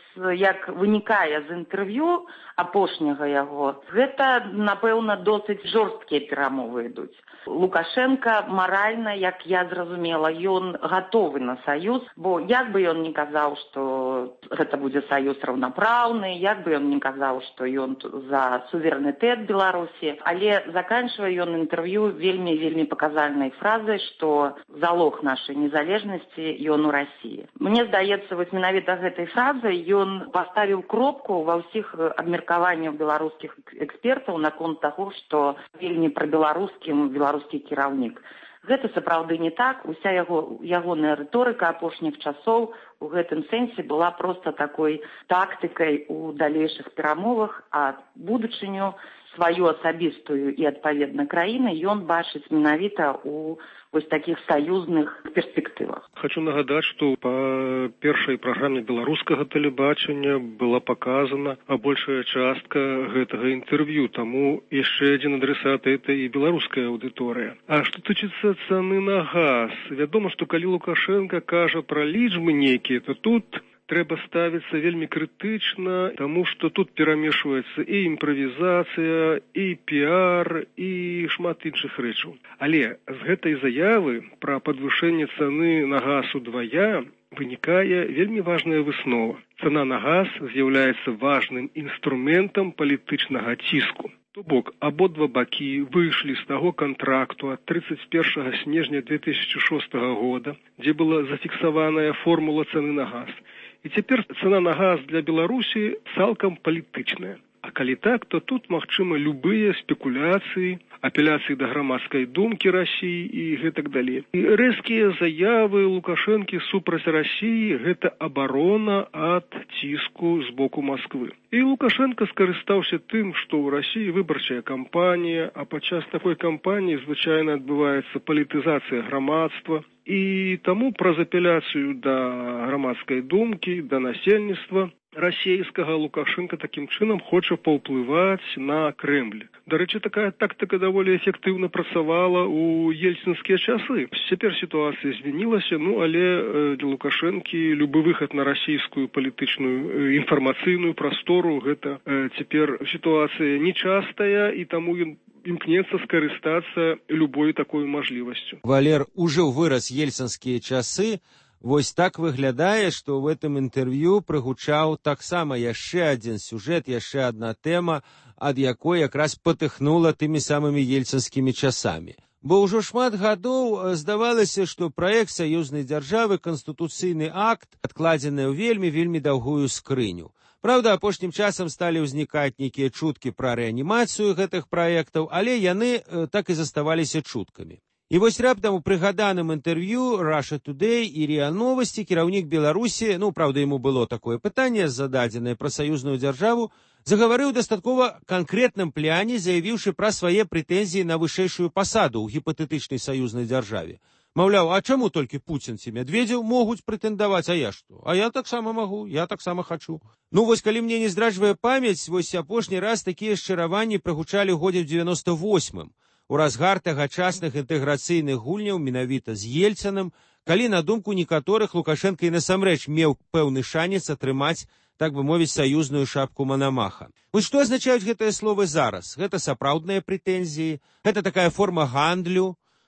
як вынікае з інтэрв'ю апошняга яго, гэта, напэўна, досыць жорсткія перамовы ідуць. Лукашенко маральна, як я зразумела, ён гатовы на саюз, бо як бы ён не казаў, што гэта будзе саюз раўнапраўны, як бы ён не казаў, што ён за суверэнітэт Беларусі, але заканчвае ён інтэрв'ю вельмі-вельмі паказальнай фразай, што залог нашай незалежнасці ён у Расіі. Мне здаецца, вось менавіта гэтай фразай ён паставіў кропку ва ўсіх абмеркаваннях беларускіх экспертаў наконт таго, што вельмі прабеларускім беларускі кіраўнік. Гэта сапраўды не так. Уся яго, ягоная рыторыка апошніх часоў у гэтым сэнсе была проста такой тактыкай у далейшых перамовах, а будучыню сваю асабістую і, адпаведна, краіны ён бачыць менавіта у вось такіх саюзных перспектывах. Хочу нагадаць, што па першай праграме беларускага тэлебачання была паказана большая частка гэтага інтэрв'ю, таму яшчэ адзін адресат — это і беларуская аўдыторыя. А што тычыцца цаны на газ, вядома, што калі Лукашенко кажа пра лічбы нейкія, то тут трэба ставіцца вельмі крытычна, таму што тут перамешваецца і імправізацыя, і піар, і шмат іншых рэчаў. Але з гэтай заявы пра падвышэнне цаны на газ удвая вынікае вельмі важная выснова. Цана на газ з'яўляецца важным інструментам палітычнага ціску. То бок, абодва бакі выйшлі з таго кантракту ад тридцать першага снежня две тысячи шостага года, дзе была зафіксаваная формула цаны на газ. І цяпер цана на газ для Беларусі цалкам палітычная. А калі так, то тут магчыма любыя спекуляцыі, апеляцыі да грамадскай думкі Расіі і гэтак далей. І рэзкія заявы Лукашэнкі супраць Расіі — гэта абарона ад ціску з боку Масквы. І Лукашенко скарыстаўся тым, што ў Расіі выбарчая кампанія, а падчас такой кампаніі звычайна адбываецца палітызацыя грамадства. І таму праз апеляцыю да грамадскай думкі, да насельніцтва расійскага Лукашенко такім чынам хоча паўплываць на Крэмль. Дарэчы, такая тактыка даволі эфектыўна працавала ў ельцынскія часы. Цяпер сітуацыя змянілася, ну але для Лукашэнкі любы выхад на расійскую палітычную інфармацыйную прастору — гэта цяпер сітуацыя нечастая, і таму ён імкнецца скарыстацца любой такой мажлівасцю. Валер, ужо вырас ельцынскія часы. Вось так выглядае, што ў гэтым інтэрв'ю прыгучаў таксама яшчэ адзін сюжэт, яшчэ адна тэма, ад якой якраз патыхнула тымі самымі ельцынскімі часамі. Бо ўжо шмат гадоў здавалася, што праект саюзнай дзяржавы, канстытуцыйны акт, адкладзены ў вельмі-вельмі даўгую скрыню. Праўда, апошнім часам сталі ўзнікаць нейкія чуткі пра рэанімацыю гэтых праектаў, але яны э, так і заставаліся чуткамі. І вось раптам у прыгаданым інтэрв'ю Russia Today і РИА Новости кіраўнік Беларусі, ну, праўда, яму было такое пытанне зададзенае пра саюзную дзяржаву, загаварыў дастаткова канкрэтным пляне, заявіўшы пра свае прэтэнзіі на вышэйшую пасаду ў гіпатэтычнай саюзнай дзяржаве. Маўляў, а чаму толькі Пуцін ці Медведзеў могуць прэтэндаваць, а я што? А я таксама магу, я таксама хачу. Ну, вось калі мне не здраджвае памяць, вось апошні раз такія шчыраванні прагучалі ў годзе ў дзевяноста восьмым. У разгар тагачасных інтэграцыйных гульняў менавіта з Ельцынам, калі, на думку некаторых, Лукашенко і насамрэч меў пэўны шанец атрымаць, так бы мовіць, саюзную шапку Манамаха. Вось што азначаюць гэтыя словы зараз? Гэта сапраўдныя прэтэнзіі? Гэта такая форма гандлю?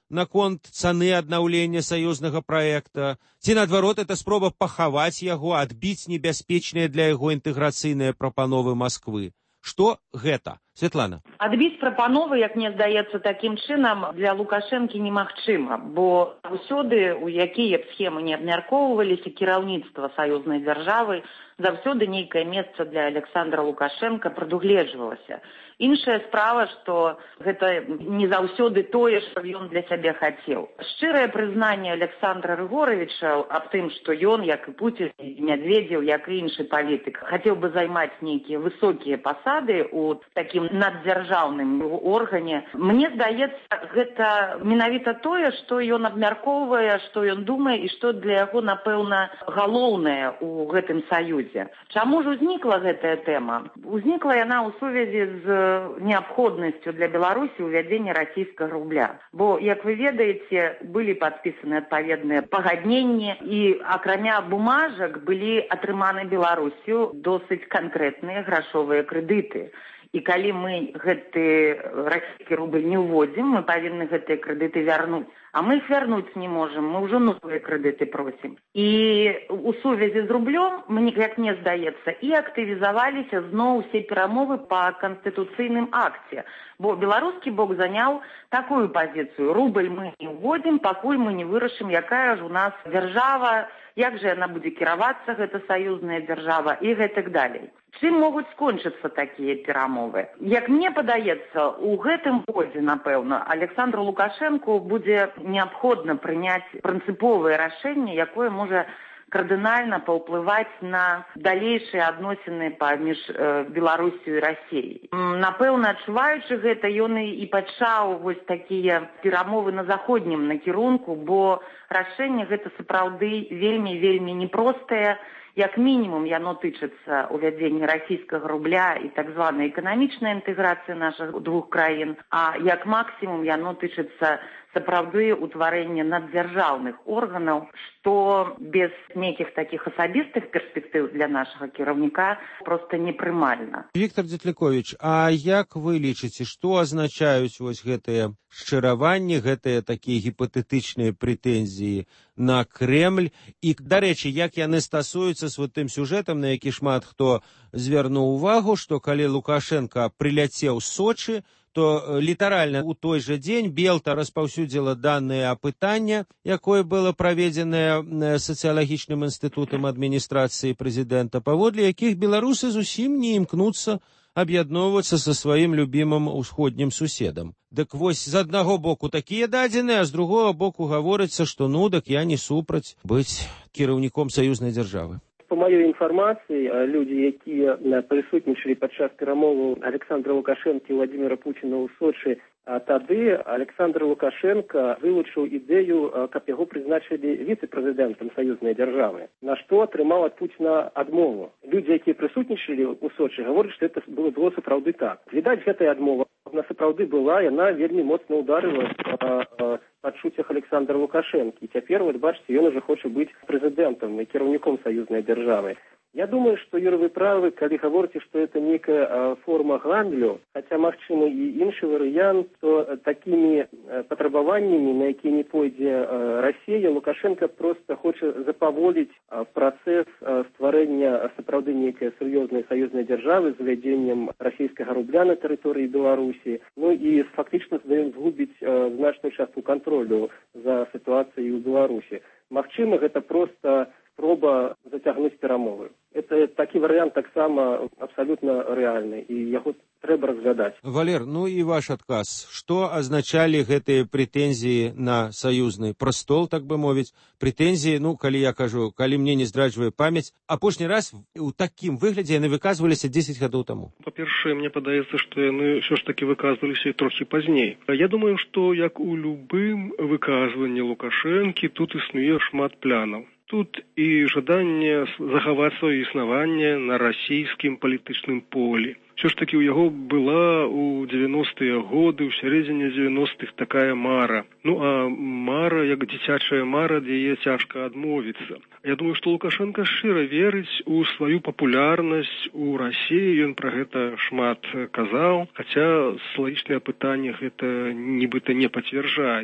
наконт цаны аднаўлення саюзнага праекта, ці наадварот это спроба пахаваць яго, адбіць небяспечныя для яго інтэграцыйныя прапановы Масквы. Што гэта? Святлана. Адбіць прапановы, як мне здаецца, такім чынам для Лукашэнкі немагчыма, бо заўсёды, у якія б схемы не абмяркоўваліся, кіраўніцтва саюзнай дзяржавы, заўсёды нейкае месца для Александра Лукашенка прадугледжвалася. Іншая справа, што гэта не заўсёды тое, што ён для сябе хацеў. Шчырае прызнанне Александра Рыгоровича аб тым, што ён, як і Пуцін, і Медведзеў, як і іншы палітык, хацеў бы займаць нейкія высокія пасады ў такім наддзяржаўным органе. Мне здаецца, гэта менавіта тое, што ён абмяркоўвае, што ён думае і што для яго, напэўна, галоўнае ў гэтым саюзе. Чаму ж узнікла гэтая тэма? Узнікла яна ў сувязі з неабходнасцю для Беларусі ўвядзення расійскага рубля. Бо, як вы ведаеце, былі падпісаны адпаведныя пагадненні і, акрамя бумажак, былі атрыманы Беларусю досыць канкрэтныя грашовыя крэдыты. І калі мы гэты расійскі рубль не ўводзім, мы павінны гэтыя крэдыты вярнуць. А мы іх вярнуць не можам, мы ўжо новыя крэдыты просім. І у сувязі з рублём, як мне здаецца, і актывізаваліся зноў усе перамовы па канстытуцыйным акце. Бо беларускі бок заняў такую пазіцыю. Рубль мы не ўводзім, пакуль мы не вырашым, якая ж у нас дзяржава, як жа яна будзе кіравацца, гэта саюзная дзяржава і гэтак далей. Чым могуць скончыцца такія перамовы? Як мне падаецца, у гэтым годзе, напэўна, Александру Лукашэнку будзе неабходна прыняць прынцыповае рашэнне, якое можа кардынальна паўплываць на далейшыя адносіны паміж э, Беларусью і Расіяй. Напэўна, адчуваючы гэта, ён і пачаў вось такія перамовы на заходнім накірунку, бо рашэнне гэта сапраўды вельмі-вельмі непростае. Як мінімум, яно тычыцца ўвядзення расійскага рубля і так званай эканамічнай інтэграцыі нашых двух краін, а як максімум яно тычыцца сапраўды ўтварэння наддзяржаўных органаў, што без нейкіх такіх асабістых перспектыў для нашага кіраўніка проста непрымальна. Віктор Дзетліковіч, а як вы лічыце, што азначаюць вось гэтыя шчыраванні, гэтыя такія гіпатэтычныя прэтэнзіі на Крэмль? І, дарэчы, як яны стасуюцца з вот тым сюжэтам, на які шмат хто звярнуў увагу, што калі Лукашенка прыляцеў з Сочы, то літаральна ў той жа дзень Белта распаўсюдзіла даныя апытання, якое было праведзенае сацыялагічным інстытутам адміністрацыі прэзідэнта, паводле якіх беларусы зусім не імкнуцца аб'ядноўвацца са сваім любімым усходнім суседам. Дык вось з аднаго боку такія дадзеныя, а з другога боку гаворыцца, што ну, дык я не супраць быць кіраўніком саюзнай дзяржавы. По маёй інфармацыі, людзі, якія прысутнічалі падчас перамоваў Александра Лукашэнкі і Владимира Путіна ў Сочы, тады Александр Лукашенко вылучыў ідэю, каб яго прызначылі віцэ-прэзідэнтам саюзнай дзяржавы, на што атрымаў ад Пуціна адмову. Людзі, якія прысутнічалі ў Сочы, гавораць, што это было, было сапраўды так. Відаць, гэтая адмова на сапраўды была, яна вельмі моцна ударыла па адчуццях Александра Лукашэнкі. І цяпер, вот бачыце, ён ужо хоча быць прэзідэнтам і кіраўніком саюзнай дзяржавы. Я думаю, што, Юра, вы правы, калі гаворыце, што это нейкая а, форма гандлю, хаця магчымы і іншы варыянт, то такімі патрабаваннямі, на якія не пойдзе а, Расія, Лукашенко проста хоча запаволіць а, працэс а, стварэння сапраўды нейкай сур'ёзнай саюзнай дзяржавы з увядзеннем расійскага рубля на тэрыторыі Беларусі, ну і фактычна згубіць а, значную частку кантролю за сітуацыяй у Беларусі. Магчыма, гэта проста спроба зацягнуць перамовы. Это такі варыянт таксама абсалютна рэальны, і яго трэба разглядаць. Валер, ну і ваш адказ. Што азначалі гэтыя прэтэнзіі на саюзны прастол, так бы мовіць? Прэтэнзіі, ну, калі я кажу, калі мне не здраджвае памяць, апошні раз у такім выглядзе яны выказваліся дзесяць гадоў таму. Па-першае, мне падаецца, што яны ўсё ж такі выказваліся трохі пазней. Я думаю, што як у любым выказванні Лукашэнкі тут існуе шмат плянаў. Тут і жаданне захаваць сваё існаванне на расійскім палітычным полі. Все ж таки у яго была у дзевяностыя годы, у сярэдзіне дзевяностых такая мара. Ну а мара, як дзіцячая мара, ад яе цяжка адмовіцца. Я думаю, што Лукашенко шчыра верыць у сваю папулярнасць у Расіі, ён пра гэта шмат казаў, хаця сілагічныя апытанні гэта нібыта не пацвярджаюць.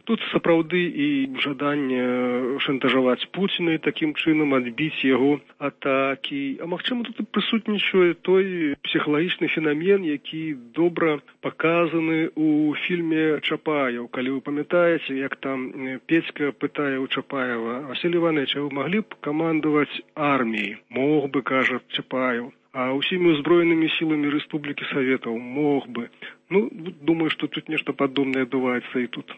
Тут сапраўды і жаданне шантажаваць Пуціна і такім чынам адбіць яго атакі. А магчыма, тут і прысутнічае той псіхалагічны фенамен, які добра паказаны ў фільме Чапаеў. Калі вы памятаеце, як там Петька пытае ў Чапаева: Василий Иванович, а вы маглі б камандаваць арміяй? Мог бы, кажа Чапаеў. А ўсімі ўзброенымі сіламі Рэспублікі Саветаў мог бы. Ну, думаю, што тут нешта падобнае адбываецца і тут.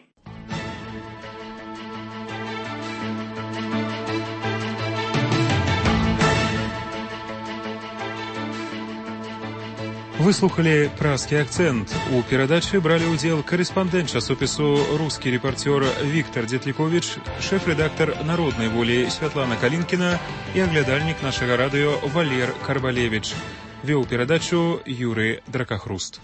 Выслухали «Пражский акцент». У перадачы бралі ўдзел корэспандэнт часопісу «Русский репортер» Виктор Детликович, шеф-редактор «Народной воли» Святлана Калинкина и оглядальник нашего радио Валер Карбалевич. Вел перадачу Юрий Дракохруст.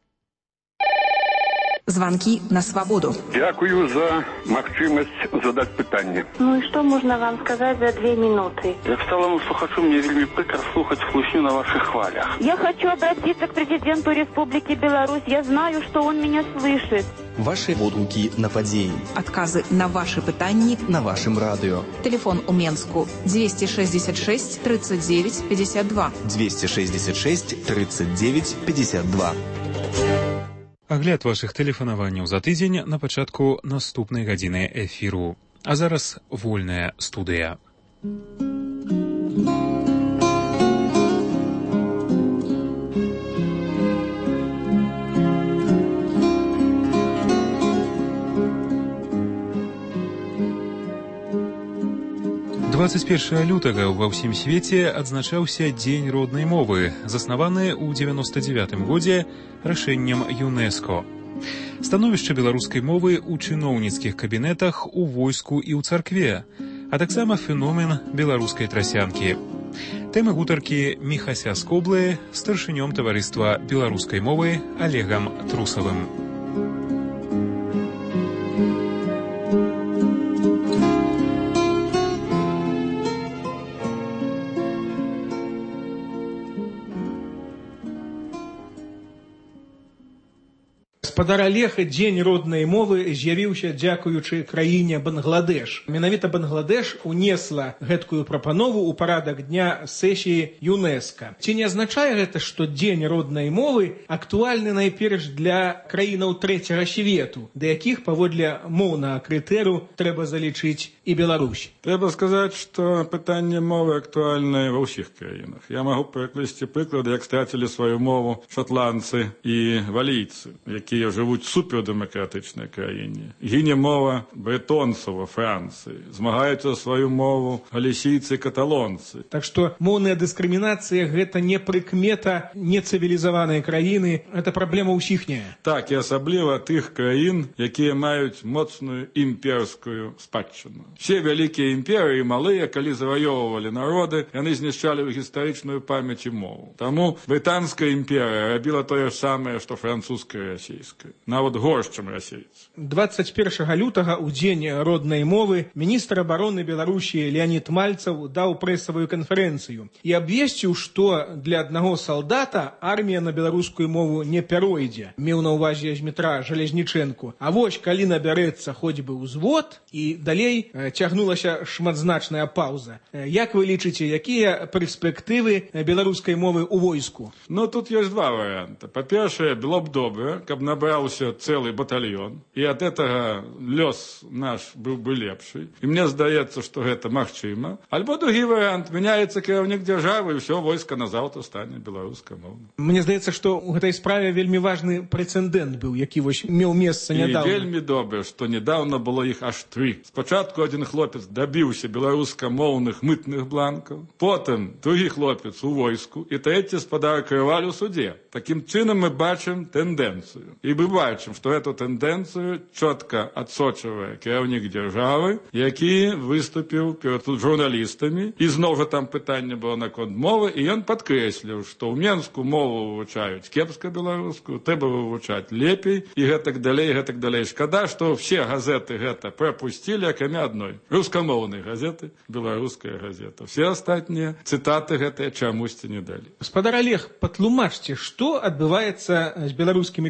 Звонки на свободу. Дякую за магчымасць задаць пытанне. Ну и что можно вам сказать за две минуты? Як сталому слухачу, мне вельмі прыкра слухаць хлусню на ваших хвалях. Я хочу обратиться к президенту Республики Беларусь. Я знаю, что он меня слышит. Ваши водгуки на падзеі. Адказы на ваши пытанні на вашем радио. Телефон у Менску двести шестьдесят шесть тридцать девять пятьдесят два. двести шестьдесят шесть тридцать девять пятьдесят два. Агляд вашых тэлефанаванняў за тыдзень на пачатку наступнай гадзіны эфіру. А зараз вольная студыя. дваццаць першага лютага ва ўсім свеце адзначаўся Дзень роднай мовы, заснаваны ў дзевяноста дзевятым годзе рашэннем ЮНЕСКО. Становішча беларускай мовы ў чыноўніцкіх кабінетах, у войску і ў царкве, а таксама феномен беларускай трасянкі. Тэмы гутаркі Міхася Скоблы з старшынём таварыства беларускай мовы Олегам Трусавым. Гаспадар Олег, дзень роднай мовы з'явіўся дзякуючы краіне Бангладеш. Менавіта Бангладеш унесла гэткую прапанову ў парадак дня сесіі ЮНЕСКО. Ці не азначае гэта, што дзень роднай мовы актуальны найперш для краінаў трэцяга свету, да якіх паводле моўнага крытэру трэба залічыць і Беларусь? Трэба сказаць, што пытанне мовы актуальнае ва ўсіх краінах. Я магу прыкласці прыклады, як страцілі сваю мову шатландцы і валійцы, якія жывуць супердэмакратычнай краіне. Гіне мова брэтонцаў ва Францыі, змагаюцца сваю мову галісійцы і каталонцы. Так што моўная дыскрымінацыя гэта не прыкмета нецывілізаванай краіны, гэта праблема ўсіхняя. Так, і асабліва тых краін, якія маюць моцную імперскую спадчыну. Все вялікія імперыі малыя, калі заваёўвалі народы, яны знішчалі ў гістарычную памяць і мову. Таму брытанская імперыя рабіла тое ж самае, што французская і расійская. Нават горш, чым расейцы. дваццаць першага лютага ў дзень роднай мовы міністр абароны Беларусі Леонід Мальцаў даў прэсавую канферэнцыю і абвесціў, што для аднаго салдата армія на беларускую мову не пяройдзе. Меў на ўвазе Змітра Жалезнічэнку. А вось калі набярэцца хоць бы ўзвод, і далей э, цягнулася шматзначная паўза. Э, як вы лічыце, якія перспектывы беларускай мовы ў войску? Ну, тут ёсць два варыянты. Па-першае, было б добра, каб набраўся цэлы батальён, і ад гэтага лёс наш быў бы лепшы. І мне здаецца, што гэта магчыма. Альбо другі варыянт, мяняецца кіраўнік дзяржавы, і ўсё войска назаўтра стане беларускамоўным. Мне здаецца, што ў гэтай справе вельмі важны прэцэдэнт быў, які вось меў месца нядаўна. І вельмі добра, што недаўна было іх аж тры. Спачатку адзін хлопец дабіўся беларускамоўных мытных бланкаў, потым другі хлопец у войску, і трэці спадар крываль у суде. Такім чынам мы бачым тэндэнцыю. І мы бачым, што эту тэндэнцыю чётка адсочвае кіраўнік дзяржавы, які выступіў перад журналістамі. І зноў жа там пытанне было наконт мовы, і ён падкрэсліў, што ў Менску мову вывучаюць кепска беларускую, трэба вывучаць лепей, і гэтак далей, гэтак далей. Шкада, што ўсе газеты гэта прапусцілі, акрамя адной. Рускамоўнай газеты, беларуская газета. Все астатнія цытаты гэтыя чамусьці не далі. Гаспадар Олег, патлумачце, што адбываецца з беларускімі чыноўнікамі?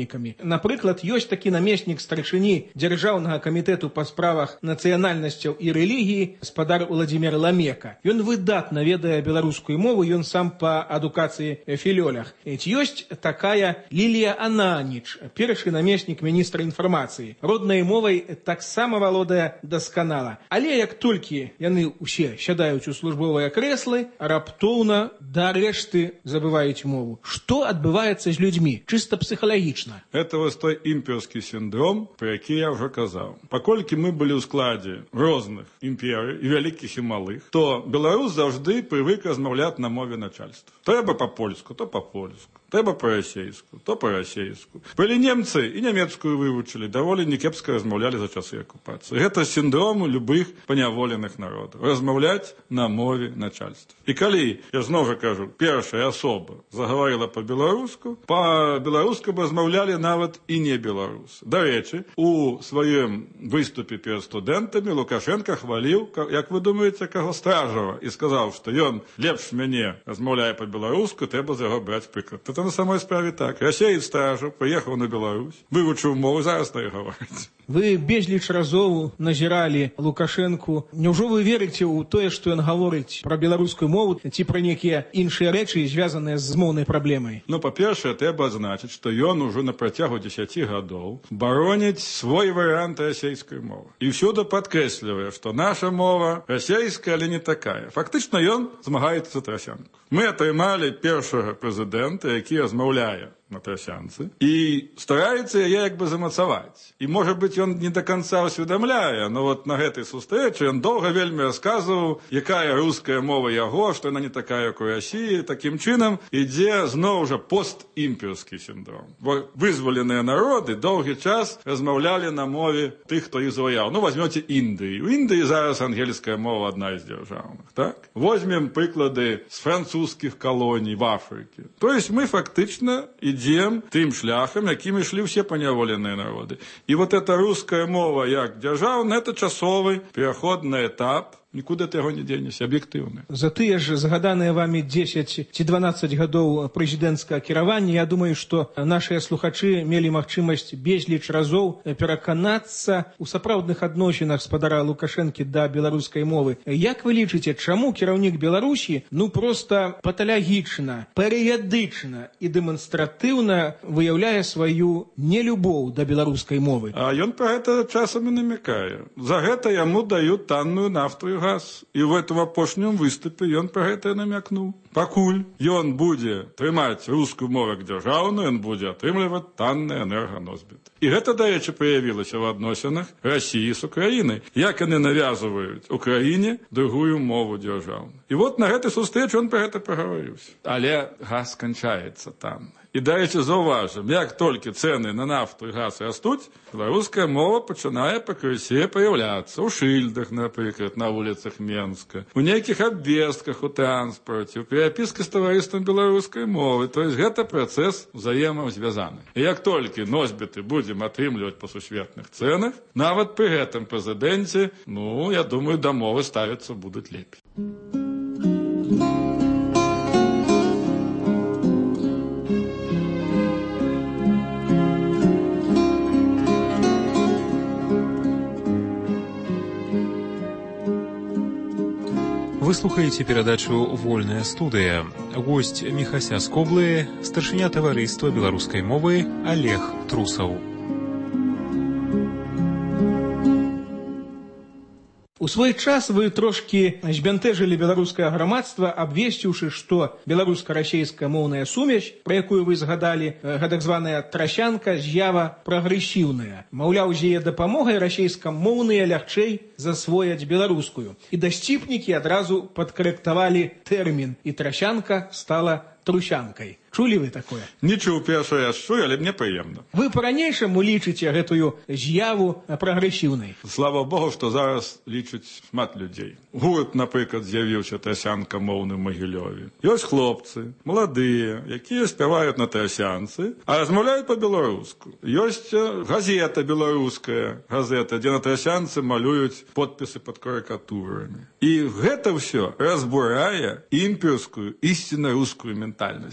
чыноўнікамі. Напрыклад, ёсць такі намеснік старшыні дзяржаўнага камітэту па справах нацыянальнасцяў і рэлігіі спадар Уладзімір Ламека. Ён выдатна ведае беларускую мову, ён сам па адукацыі філёлях. Ці ёсць такая Лілія Ананіч, першы намеснік міністра інфармацыі. Роднай мовай таксама валодае дасканала. Але як толькі яны ўсе сядаюць у службовыя крэслы, раптоўна да рэшты забываюць мову. Што адбываецца з людзьмі, чыста псіхалагічна? Это вось той імперскі сіндром, про які я ўжо казаў. Паколькі мы былі ў складзе розных імперый, і вялікіх, і малых, то беларус заўжды прывык размаўляць на мове начальства. Трэба па-польску, то па-польску. Трэба па-расейску, то па-расейску. Былі немцы і нямецкую вывучылі, даволі некепска размаўлялі за часы акупацыі. Гэта сіндром любых паняволеных народаў. Размаўляць на мове начальства. І калі, я зноў жа кажу, першая асоба загаварыла па-беларуску, па-беларуску б размаўлялі нават і не беларус. Дарэчы, у сваім выступе перад студэнтамі Лукашенко хваліў, як вы думаеце, каго Стражава, і сказаў, што ён лепш мяне размаўляе па-беларуску, трэба з яго браць прыклад. Это на самой справе так. Расеец Стражав прыехаў на Беларусь, вывучыў мову, зараз так гаворыць. Вы безліч разоў назіралі Лукашэнку. Няўжо вы верыце ў тое, што ён гаворыць пра беларускую мову ці пра нейкія іншыя рэчы, звязаныя з моўнай праблемай? Ну, па-першае, трэба адзначыць, што ён ужо на працягу дзесяці гадоў бароніць свой варыянт расейскай мовы. І ўсюды падкрэслівае, што наша мова расейская, але не такая. Фактычна ён змагаецца за трасянку. Мы атрымалі першага прэзідэнта, які размаўляе на трасянцы, і стараецца яе як бы замацаваць. І, можа быць, ён не да канца ўсведамляе, но вот на гэтай сустрэчы ён доўга вельмі расказваў, якая руская мова яго, што яна не такая, як у Расіі. Такім чынам ідзе зноў жа постімперскі сіндром. Бо вызваленыя народы доўгі час размаўлялі на мове тых, хто іх заваяў. Ну, возьмёце Індыю. У Індыі зараз ангельская мова адна з дзяржаўных, так? Возьмем прыклады з французскіх калоній в Афрыке. То есть мы фактычна ідзем ідзем тым шляхам, якім ішлі ўсе паняволеныя народы. І вот эта руская мова як дзяржаўная, это часовы пераходны этап, нікуды ты яго не дзенешся, аб'ектыўны. За тыя ж згаданыя вамі дзесяць ці дванаццаць гадоў прэзідэнцкага кіравання, я думаю, што нашыя слухачы мелі магчымасць безліч разоў пераканацца ў сапраўдных адносінах спадара Лукашэнкі да беларускай мовы. Як вы лічыце, чаму кіраўнік Беларусі ну проста паталагічна, перыядычна і дэманстратыўна выяўляе сваю нелюбоў да беларускай мовы? А ён пра гэта часам і намякае. За гэта яму даюць танную нафту і газ. І в этом апошнім выступе ён пра гэта намякнуў. Пакуль ён будзе трымаць рускую мову як дзяржаўную, ён будзе атрымліваць танны энерганосьбіт. І гэта, дарэчы, праявілася ў адносінах Расіі з Украінай. Як яны навязваюць Украіне другую мову дзяржаўную. І вот на гэтай сустрэчы ён пра гэта прагаварыўся. Але газ канчаецца там. І, дарэчы, заўважым, як толькі цэны на нафту і газ растуць, беларуская мова пачынае пакрысе паяўляцца ў шыльдах, напрыклад, на вуліцах Менска, у нейкіх абвестках у транспарце, у перапіскі з таварыствам беларускай мовы. То есть гэта працэс узаемазвязаны. І як толькі носьбіты будзем атрымліваць па сусветных цэнах, нават пры гэтым прэзідэнце, ну, я думаю, да мовы ставіцца будуць лепей. Вы слухаеце перадачу «Вольная студыя». Госць Міхася Скоблы, старшыня таварыства беларускай мовы Олег Трусаў. У свой час вы трошкі збянтэжылі беларускае грамадства, абвесціўшы, што беларуска-расейская моўная сумесь, пра якую вы згадалі, гэтак званая трасянка, з'ява прагрэсіўная. Маўляў, з яе дапамогай расейскамоўныя лягчэй засвояць беларускую. І дасціпнікі адразу падкарэктавалі тэрмін, і трасянка стала трусянкай. Чулі вы такое? Не чуў, першае я чую, але мне прыемна. Вы па-ранейшаму лічыце гэтую з'яву прагрэсіўнай? Слава Богу, што зараз лічаць шмат людзей. Гурт, напрыклад, з'явіўся трасянка моўны ў Магілёве. Ёсць хлопцы, маладыя, якія спяваюць на трасянцы, а размаўляюць па-беларуску. Ёсць газета беларуская, газета, дзе на трасянцы малююць подпісы пад карыкатурамі. І гэта ўсё разбурае імперскую, ісцінна рускую ментальнасць. Калі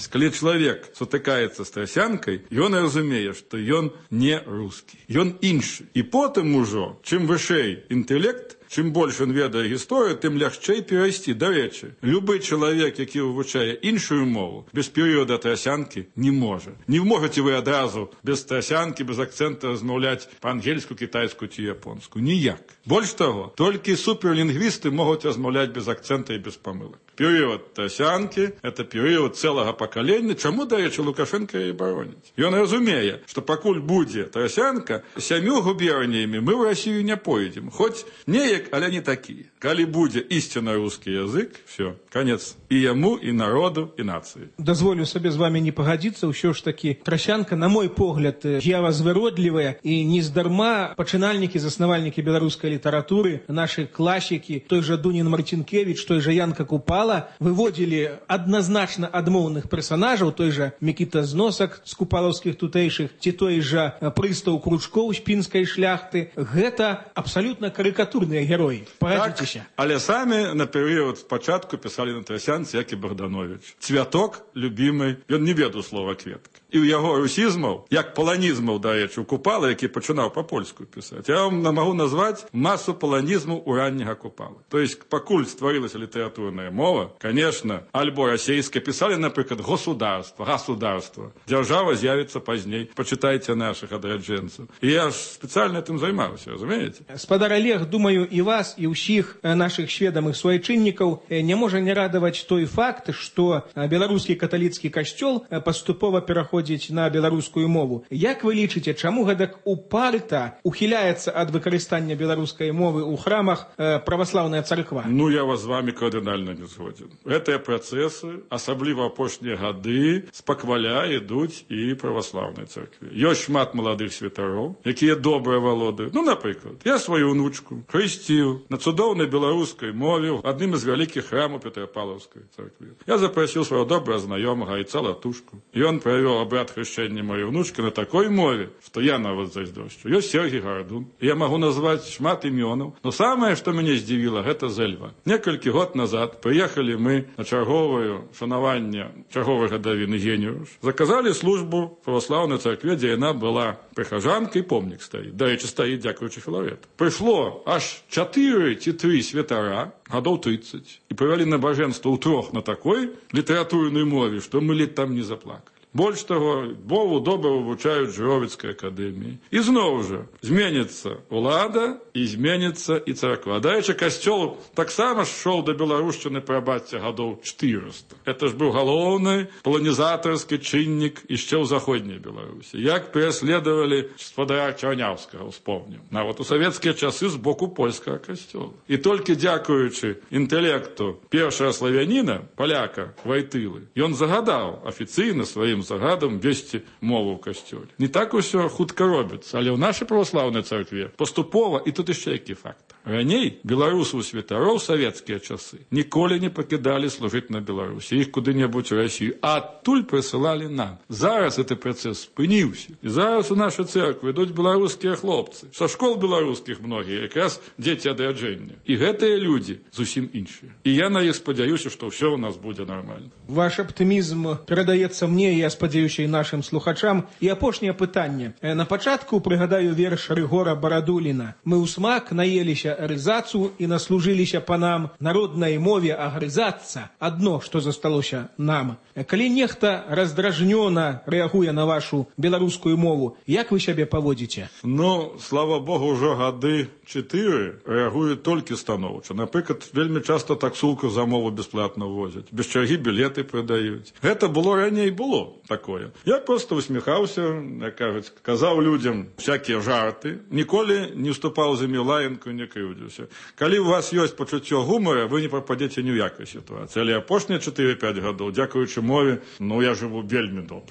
чалавек сутыкаецца з трасянкай, ён разумее, што ён не рускі, ён іншы. І потым ужо, чым вышэй інтэлект, чым больш ён ведае гісторыю, тым лягчэй перайсці. Дарэчы, любы чалавек, які вывучае іншую мову, без перыяда трасянкі не можа. Не можаце вы адразу без трасянкі, без акцэнта размаўляць па-ангельску, кітайску ці японску. Ніяк. Больш таго, толькі суперлінгвісты могуць размаўляць без акцэнта і без памылак. Перыяд трасянкі – это перыяд цэлага пакалення. Чаму, дарэчы, Лукашенко і бароніць? Ён разумее, што пакуль будзе трасянка, сямю губерніямі мы ў Расію не пойдзем. Хоць неяк, але не такія. Калі будзе ісцінна рускі язык, все, канец і яму, і народу, і нацыі. Дазволю сабе з вамі не пагадзіцца, ўсё ж такі трасянка, на мой погляд, з'ява звыродлівая, і нездарма пачынальнікі, заснавальнікі беларускай літаратуры, нашы класікі, той жа Дунін Марцінкевіч, той жа Янка Купала, выводзілі адназначна адмоўных персанажаў, той жа Мікіта Зносак з купалаўскіх тутэйшых, ці той жа Прыстаў Кручкоў з пінскай шляхты. Гэта абсалютна карыкатурныя героі. Пагадзіцеся. Так, але самі на перыяд спачатку пісалі на трасянцы, як і Богданович. Цвяток любімый, ён не ведаў слова кветка. І ў яго русізмаў, як паланізмаў, дарэчы, у Купала, які пачынаў па-польску пісаць. Я вам магу назваць масу паланізмаў у ранняга Купала. То есть, пакуль стварылася літаратурная мова, конечно, альбо расейская, писали, например, государство, государство. Держава з'явится поздней. Почитайте наших адрадженцев. И я ж специально этим займался, разумеете? Спадар Олег, думаю, и вас, и ўсіх наших сведомых суайчыннікаў не можа не радаваць той факт, што беларускі каталіцкі касцёл паступова пераходзіць на беларускую мову. Як вы лічыце, чаму гэтак упарта ухіляецца ад выкарыстання беларускай мовы ў храмах праваслаўная царква? Ну, я вас з вами кардынальна не згоден. Гэтыя працэсы, асабліва апошнія гады, спакваля ідуць і праваслаўнай царкве. Ёсць шмат маладых святароў, якія добра валодаюць. Ну, напрыклад, я сваю унучку хрысціў на цудоўнай беларускай мове в адным з вялікіх храмаў Петрапавлаўскай царквы. Я запрасіў свайго добрага знаёмага Айца Латушку. І ён правёў абрад хрышчэння маёй унучкі на такой мове, што я нават зайздошчу. Ёсць Сергій Гарадун. Я магу назваць шмат імёнаў, но самае, што мяне здзівіла, гэта Зэльва. Некалькі год назад прыехалі мы на чарговае шанаванне чарговай гадавіны Геніуш. Заказалі службу праваслаўнай царкве, дзе яна была прыхажанкай, помнік стаіць. Дарэчы, стаіць дзякуючы Філарету. Прыйшло аж чатыры ці тры святара, гадоў трыццаць, і правялі набажэнства ўтрох на такой літаратурнай мове, што мы ледь там не заплакалі. Больш таго, мову добра вывучаюць Жыровіцкай акадэміі. І зноў жа зменіцца ўлада і зменіцца і царква. Дарэчы, касцёл таксама шоў да беларушчыны, прабачце, гадоў чатырыста. Это ж быў галоўны паланізатарскі чыннік яшчэ ў заходняй Беларусі. Як пераследавалі спадара Чарняўскага, успомнім. Нават у савецкія часы з боку польскага касцёла. І толькі дзякуючы інтэлекту першага славяніна, паляка Вайтылы, ён загадаў афіцыйна сваім загадам весці мову ў касцёле. Не так усё хутка робіцца, але ў нашай праваслаўнай царкве паступова, і тут яшчэ які фактор. Раней беларусаў святароў савецкія часы ніколі не пакідалі служыць на Беларусі, іх куды-небудзь у Расію, а адтуль прысылалі нам. Зараз гэты працэс спыніўся. І зараз у нашай цэрквы ідуць беларускія хлопцы. Са школ беларускіх многія, якраз дзеці адраджэння. І гэтыя людзі зусім іншыя. І я на іх спадзяюся, што ўсё ў нас будзе нармальна. Ваш аптымізм перадаецца мне, я спадзяюся, і нашым слухачам. І апошняе пытанне. На пачатку прыгадаю верш Рыгора Барадуліна. Мы ў смак наеліся рызацу і наслужыліся панам, народнай мове агрызацца адно, што засталося нам. Калі нехта раздражнёна рэагуе на вашу беларускую мову, як вы сябе паводзіце? Ну, слава Богу, ўжо гады чатыры рэагуюць толькі станоўча. Напрыклад, вельмі часта таксулку за мову бясплатна возяць. Без чаргі білеты прадаюць. Гэта было раней было такое. Я просто усміхаўся, як кажуць, казаў людзям всякія жарты, ніколі не вступаў за мілаенку, не крыўдзіўся. Калі у вас ёсць пачуццё гумара, вы не пападзеце ні ў якай сітуацыі. Але апошнія чатыры-пяць гадоў, дзякуючы мове, ну я жыву вельмі добра.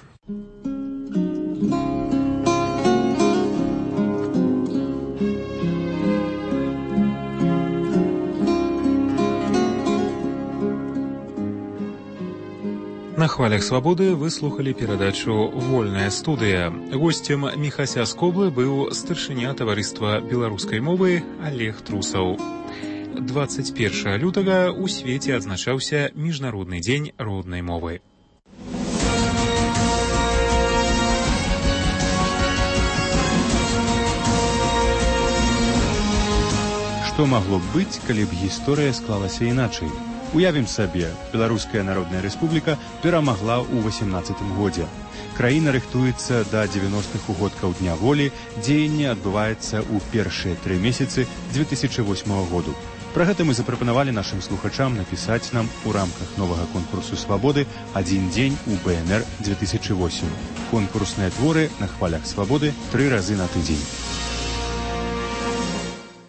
На хвалях свабоды вы слухали перадачу «Вольная студыя». Госцем Міхася з Коблы быў старшыня таварыства беларускай мовы Олег Трусаў. дваццаць першага лютага ў свеце адзначаўся Міжнародны дзень роднай мовы. Што магло б быць, калі б гісторыя склалася іначай? Уявім сабе, Беларуская Народная Рэспубліка перамагла ў васямнаццатым годзе. Краіна рыхтуецца да дзевяностых угодкаў Дня волі, дзеянне адбываецца ў першыя тры месяцы дзве тысячы восьмага году. Пра гэта мы запрапанавалі нашым слухачам напісаць нам у рамках новага конкурсу «Свабоды» «Адзін дзень у бэ эн эр две тысячи восемь». Конкурсныя творы на хвалях «Свабоды» тры разы на тыдзень.